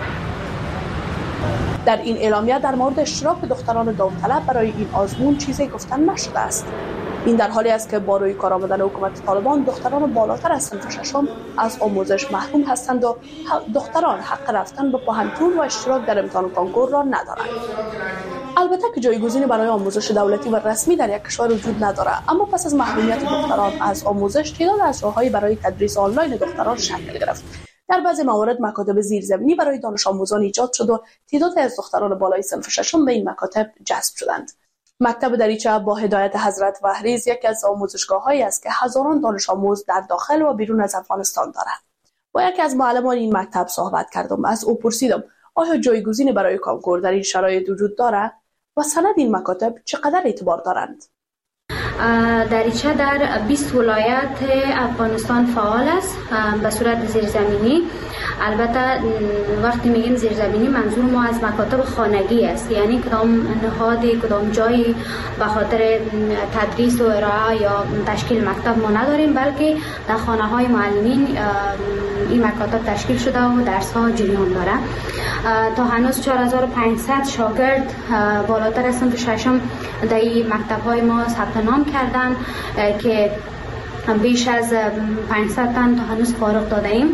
در این اعلامیه در مورد اشتراک دختران داوطلب برای این آزمون چیزی گفتن نشده است. این در حالی است که با روی کار آمدن حکومت طالبان دختران بالاتر از صنف ششم از آموزش محروم هستند و دختران حق رفتن به پانتون و اشتراک در امتحان کانکور را ندارند. البته که جایگزینی برای آموزش دولتی و رسمی در یک کشور وجود نداره، اما پس از محرومیت دختران از آموزش تعداد از راه‌های برای تدریس آنلاین دختران شکل گرفت. در بعضی موارد مکاتب زیرزمینی برای دانش آموزان ایجاد شد و تعدادی از دختران بالای صنف ششم به این مکاتب جذب شدند. مکتب دریچه با هدایت حضرت وحریز یکی از آموزشگاه‌هایی است که هزاران دانش آموز در داخل و بیرون از افغانستان دارد. با یکی از معلمان این مکتب صحبت کردم. از او پرسیدم آیا جایگزینی برای کانکور در این شرایط وجود دارد و سند این مکاتب چقدر اعتبار دارند؟ دریچه در بیست ولایت افغانستان فعال است به صورت زیرزمینی. البته وقتی میگیم زیرزمینی منظور ما از مکاتب خانگی است، یعنی کدام نهادی کدام جایی به خاطر تدریس و ارائه یا تشکیل مکتب ما نداریم، بلکه در خانه های معلمین این مکاتب تشکیل شده و درس ها جریان داره. تا هنوز چهار هزار و پانصد شاگرد بالاتر از صنف ششم در این مکتب های ما ثبت نام کردن که بیش از پانصد تن تا هنوز فارغ داده ایم.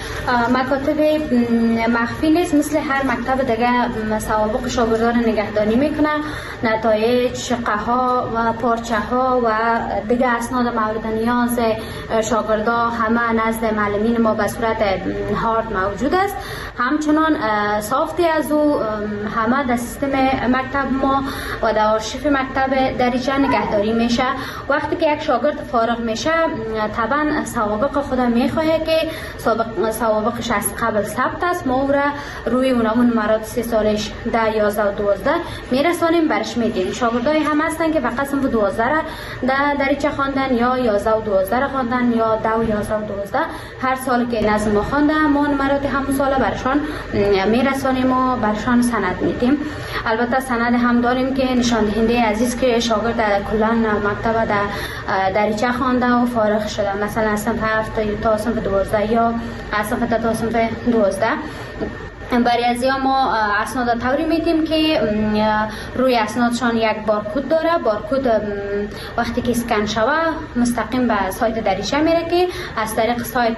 مکاتب مخفی نیست، مثل هر مکتب دیگه سوابق شاگردان نگهداری میکنه، نتایج، شقه ها و پارچه ها و دیگه اسناد مورد نیاز شاگردان همه نزد معلمین ما به صورت هارد موجود است. همچنان سافتی از او همه در سیستم مکتب ما و در آرشیف مکتب دریچه نگهداری میشه. وقتی که یک شاگرد فارغ میشه طبعا سوابق خودم میخواه که سابق سوابقش از قبل ثبت است، ما او را روی اونمون نمرات سه سالش ده، یازده و دوازده میرسانیم برش میدیم. شاگردای هم هستن که فقط صنف دوازده را در دریچه خواندن یا یازده و دوازده را خواندن یا ده و یازده و دوازده، هر سال که نظم ما خوانده ما نمرات همون سال برشان میرسانیم و برشان سند میدیم. البته سند هم داریم که نشان دهنده عزیز که شاگرد در کلان مکتب در دریچه خوانده و فارغ شده، مثلا صنف هفت تا صنف دوازده یا صنف تا صنف دوازده. برای ازیا ما اسناد طوری میدیم که روی اسنادشان یک بارکد داره. بارکد وقتی که اسکن شوه مستقیم به سایت دریچه میره که از طریق سایت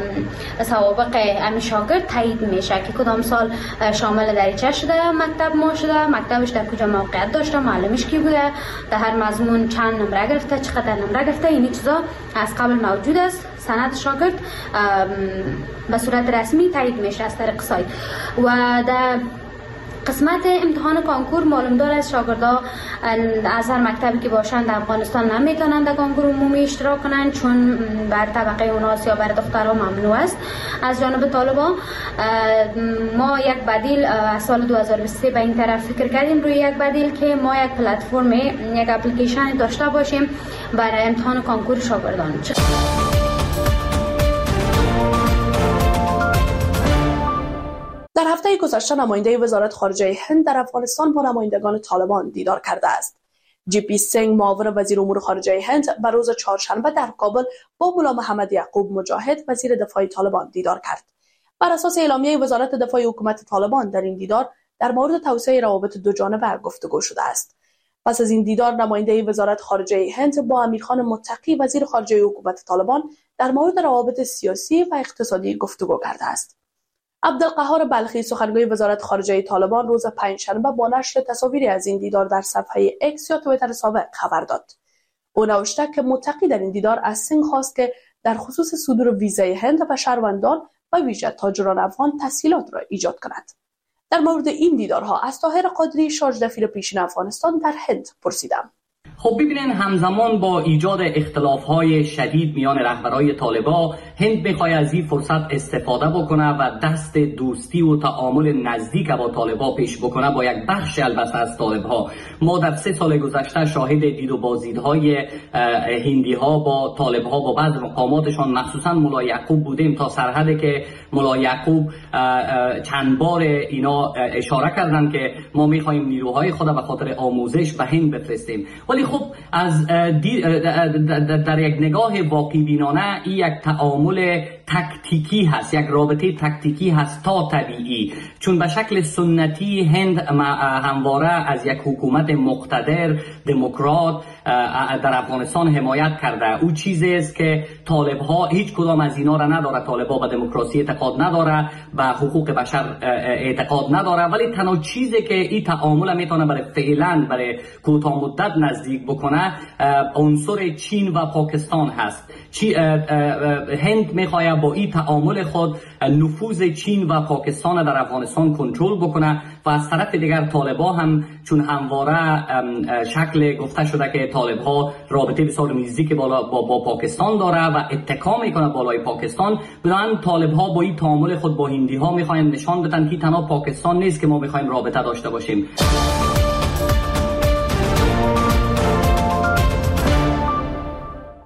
سوابق امی شاگرد تایید میشه که کدام سال شامل دریچه شده، مکتب ما شده، مکتبش در کجا موقعیت داشته، معلمش کی بوده، در هر مضمون چند نمره گرفته، چقدر نمره گرفته، این چیزا از قبل موجود است. سند شاگرد به صورت رسمی تایید میشه از طریق سایت. و در قسمت امتحان کانکور معلوم داره از شاگردها از هر مکتبی که باشن در افغانستان نمیتونن در کانکور عمومی اشتراک کنن، چون بر طبقه اوناس یا بر دخترها ممنوع است از جانب طالبان. ما یک بدیل از سال دو هزار و بیست و سه به این طرف فکر کردیم روی یک بدیل که ما یک پلتفرم، یک اپلیکیشن داشته باشیم برای امتحان کانکور شاگردان. در هفته گذشته نماینده وزارت خارجه هند در افغانستان با نمایندگان طالبان دیدار کرده است. جی پی سینگ معاون وزیر امور خارجه هند به روز چهارشنبه در کابل با ملا محمد یعقوب مجاهد وزیر دفاع طالبان دیدار کرد. بر اساس اعلامیه وزارت دفاع حکومت طالبان در این دیدار در مورد توسعه روابط دو جانبه گفتگو شده است. پس از این دیدار نماینده وزارت خارجه هند با امیرخان متقی وزیر خارجه حکومت طالبان در مورد روابط سیاسی و اقتصادی گفتگو کرده است. عبدالقهار بلخی سخنگوی وزارت خارجه طالبان روز پنجشنبه با نشر تصاویری از این دیدار در صفحه اکس یا توییتر سابق خبر داد. او نوشته که متقی در این دیدار از سینگ خواست که در خصوص صدور ویزای هند و شهروندان و ویژه تاجران افغان تسهیلات را ایجاد کند. در مورد این دیدارها از طاهر قادری شارژ دفیر پیشین افغانستان در هند پرسیدم. خب ببینین، همزمان با ایجاد اختلاف‌های شدید میان رهبرای طالبان، هند می‌خواد از این فرصت استفاده بکنه و دست دوستی و تعامل نزدیک با طالبان پیش بکنه با یک بخش البته از طالب‌ها. ما در سه سال گذشته شاهد دید و بازدیدهای هندی‌ها با طالب‌ها با بعض مقاماتشان مخصوصا ملا یعقوب بودیم، تا سرحدی که ملا یعقوب چند بار اینا اشاره کردن که ما می‌خوایم نیروهای خود به خاطر آموزش به هند بفرستیم. ولی خب از در یک نگاه واقعی بینانه این یک تعامل تکتیکی هست، یک رابطه تکتیکی هست تا طبیعی، چون به شکل سنتی هند همواره از یک حکومت مقتدر دموکرات در افغانستان حمایت کرده. او چیزی است که طالب ها هیچ کدام از اینا را نداره. طالب ها به دموکراسی اعتقاد نداره، به حقوق بشر اعتقاد نداره، ولی تنها چیزی که این تعامل میتونه برای فعلا برای کوتاه مدت نزدیک بکنه عنصر چین و پاکستان هست. هند میخواد با این تعامل خود نفوذ چین و پاکستان در افغانستان کنترل بکنه و از طرف دیگر طالبا هم چون همواره شکل گفته شده که طالبها رابطه بسیار نزدیک با, با, با پاکستان داره و اتکا میکنه بالای پاکستان، بنابراین طالبها با این تعامل خود با هندی ها میخواین نشان بدن که تنها پاکستان نیست که ما میخوایم رابطه داشته باشیم.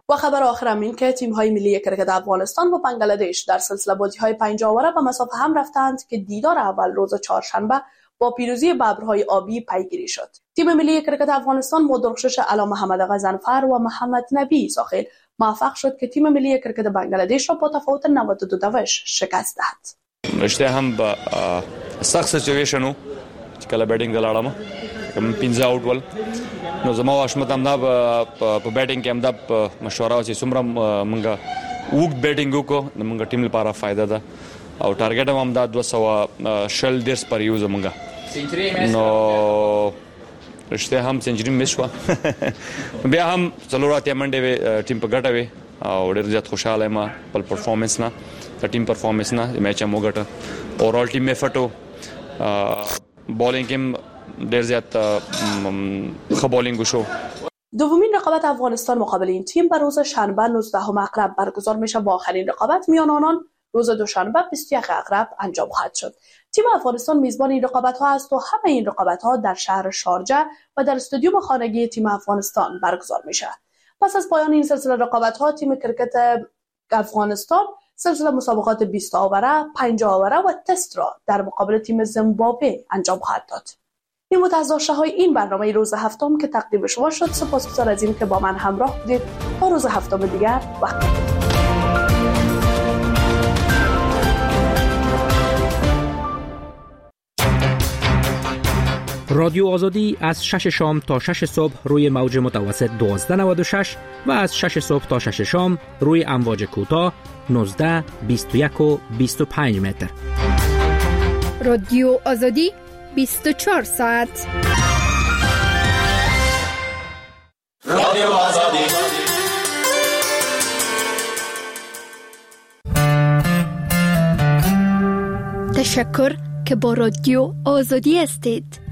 و خبر آخرم این که تیم‌های ملی کرکت افغانستان و بنگلادش در سلسله بازی‌های پنج آوره به مسافه هم رفتند که دیدار اول روز چهارشنبه با پیروزی ببرهای آبی پیگیری شد. تیم ملی کرکت افغانستان با درخشش علا محمد غضنفر و محمد نبی ساخل موفق شد که تیم ملی کرکت بنگلادش را با تفاوت نود و دو دوش شکست دهد. رشته هم با سخت سچویشنو چې کله بیټینګ دلاړم کوم پنځه آوټ ول نو زما واشمت هم دا په بیټینګ کې هم دا مشوره چې څومره مونږه وګ بیټینګ وکړو مونږه ټیم لپاره فائدہ ده او ټارګټ هم دا دوه سوه شل ډیرس پر یوز مونږه نو رشته هم سنچری مس شو بیا هم څلوراتیا منډه ټیم په ګټه وي او ډیر زیات خوشاله ما په پرفورمنس نه د ټیم پرفورمنس نه میچ هم وګټه اورال ټیم میفټو بالینگ هم ډیر زیات ښه بالینگ وشو. دومین رقابت افغانستان مقابل این تیم بر روز شنبه نوزدهم اغرب برگزار میشه و آخرین رقابت میان آنان روز دوشنبه بیست و یک اغرب انجام خواهد شد. تیم افغانستان میزبان این رقابت ها است و همه این رقابت ها در شهر شارجه و در استادیوم خانگی تیم افغانستان برگزار میشه. پس از پایان این سلسله رقابت ها تیم کرکت افغانستان سلسله مسابقات بیست آوره، پنج آوره و تست را در مقابل تیم زیمبابوه انجام خواهد داد. این بود از داشته‌های این برنامه روز هفتم که تقدیم شما شد. سپاسگزار از این که با من همراه بودید. تا روز هفتم دیگر وقت رادیو آزادی از شش شام تا شش صبح روی موج متوسط دوازده نود و شش و از شش صبح تا شش شام روی امواج کوتاه نوزده، بیست و یک و بیست و پنج متر. رادیو آزادی بیست و چهار ساعت. رادیو آزادی. تشکر که با رادیو آزادی هستید.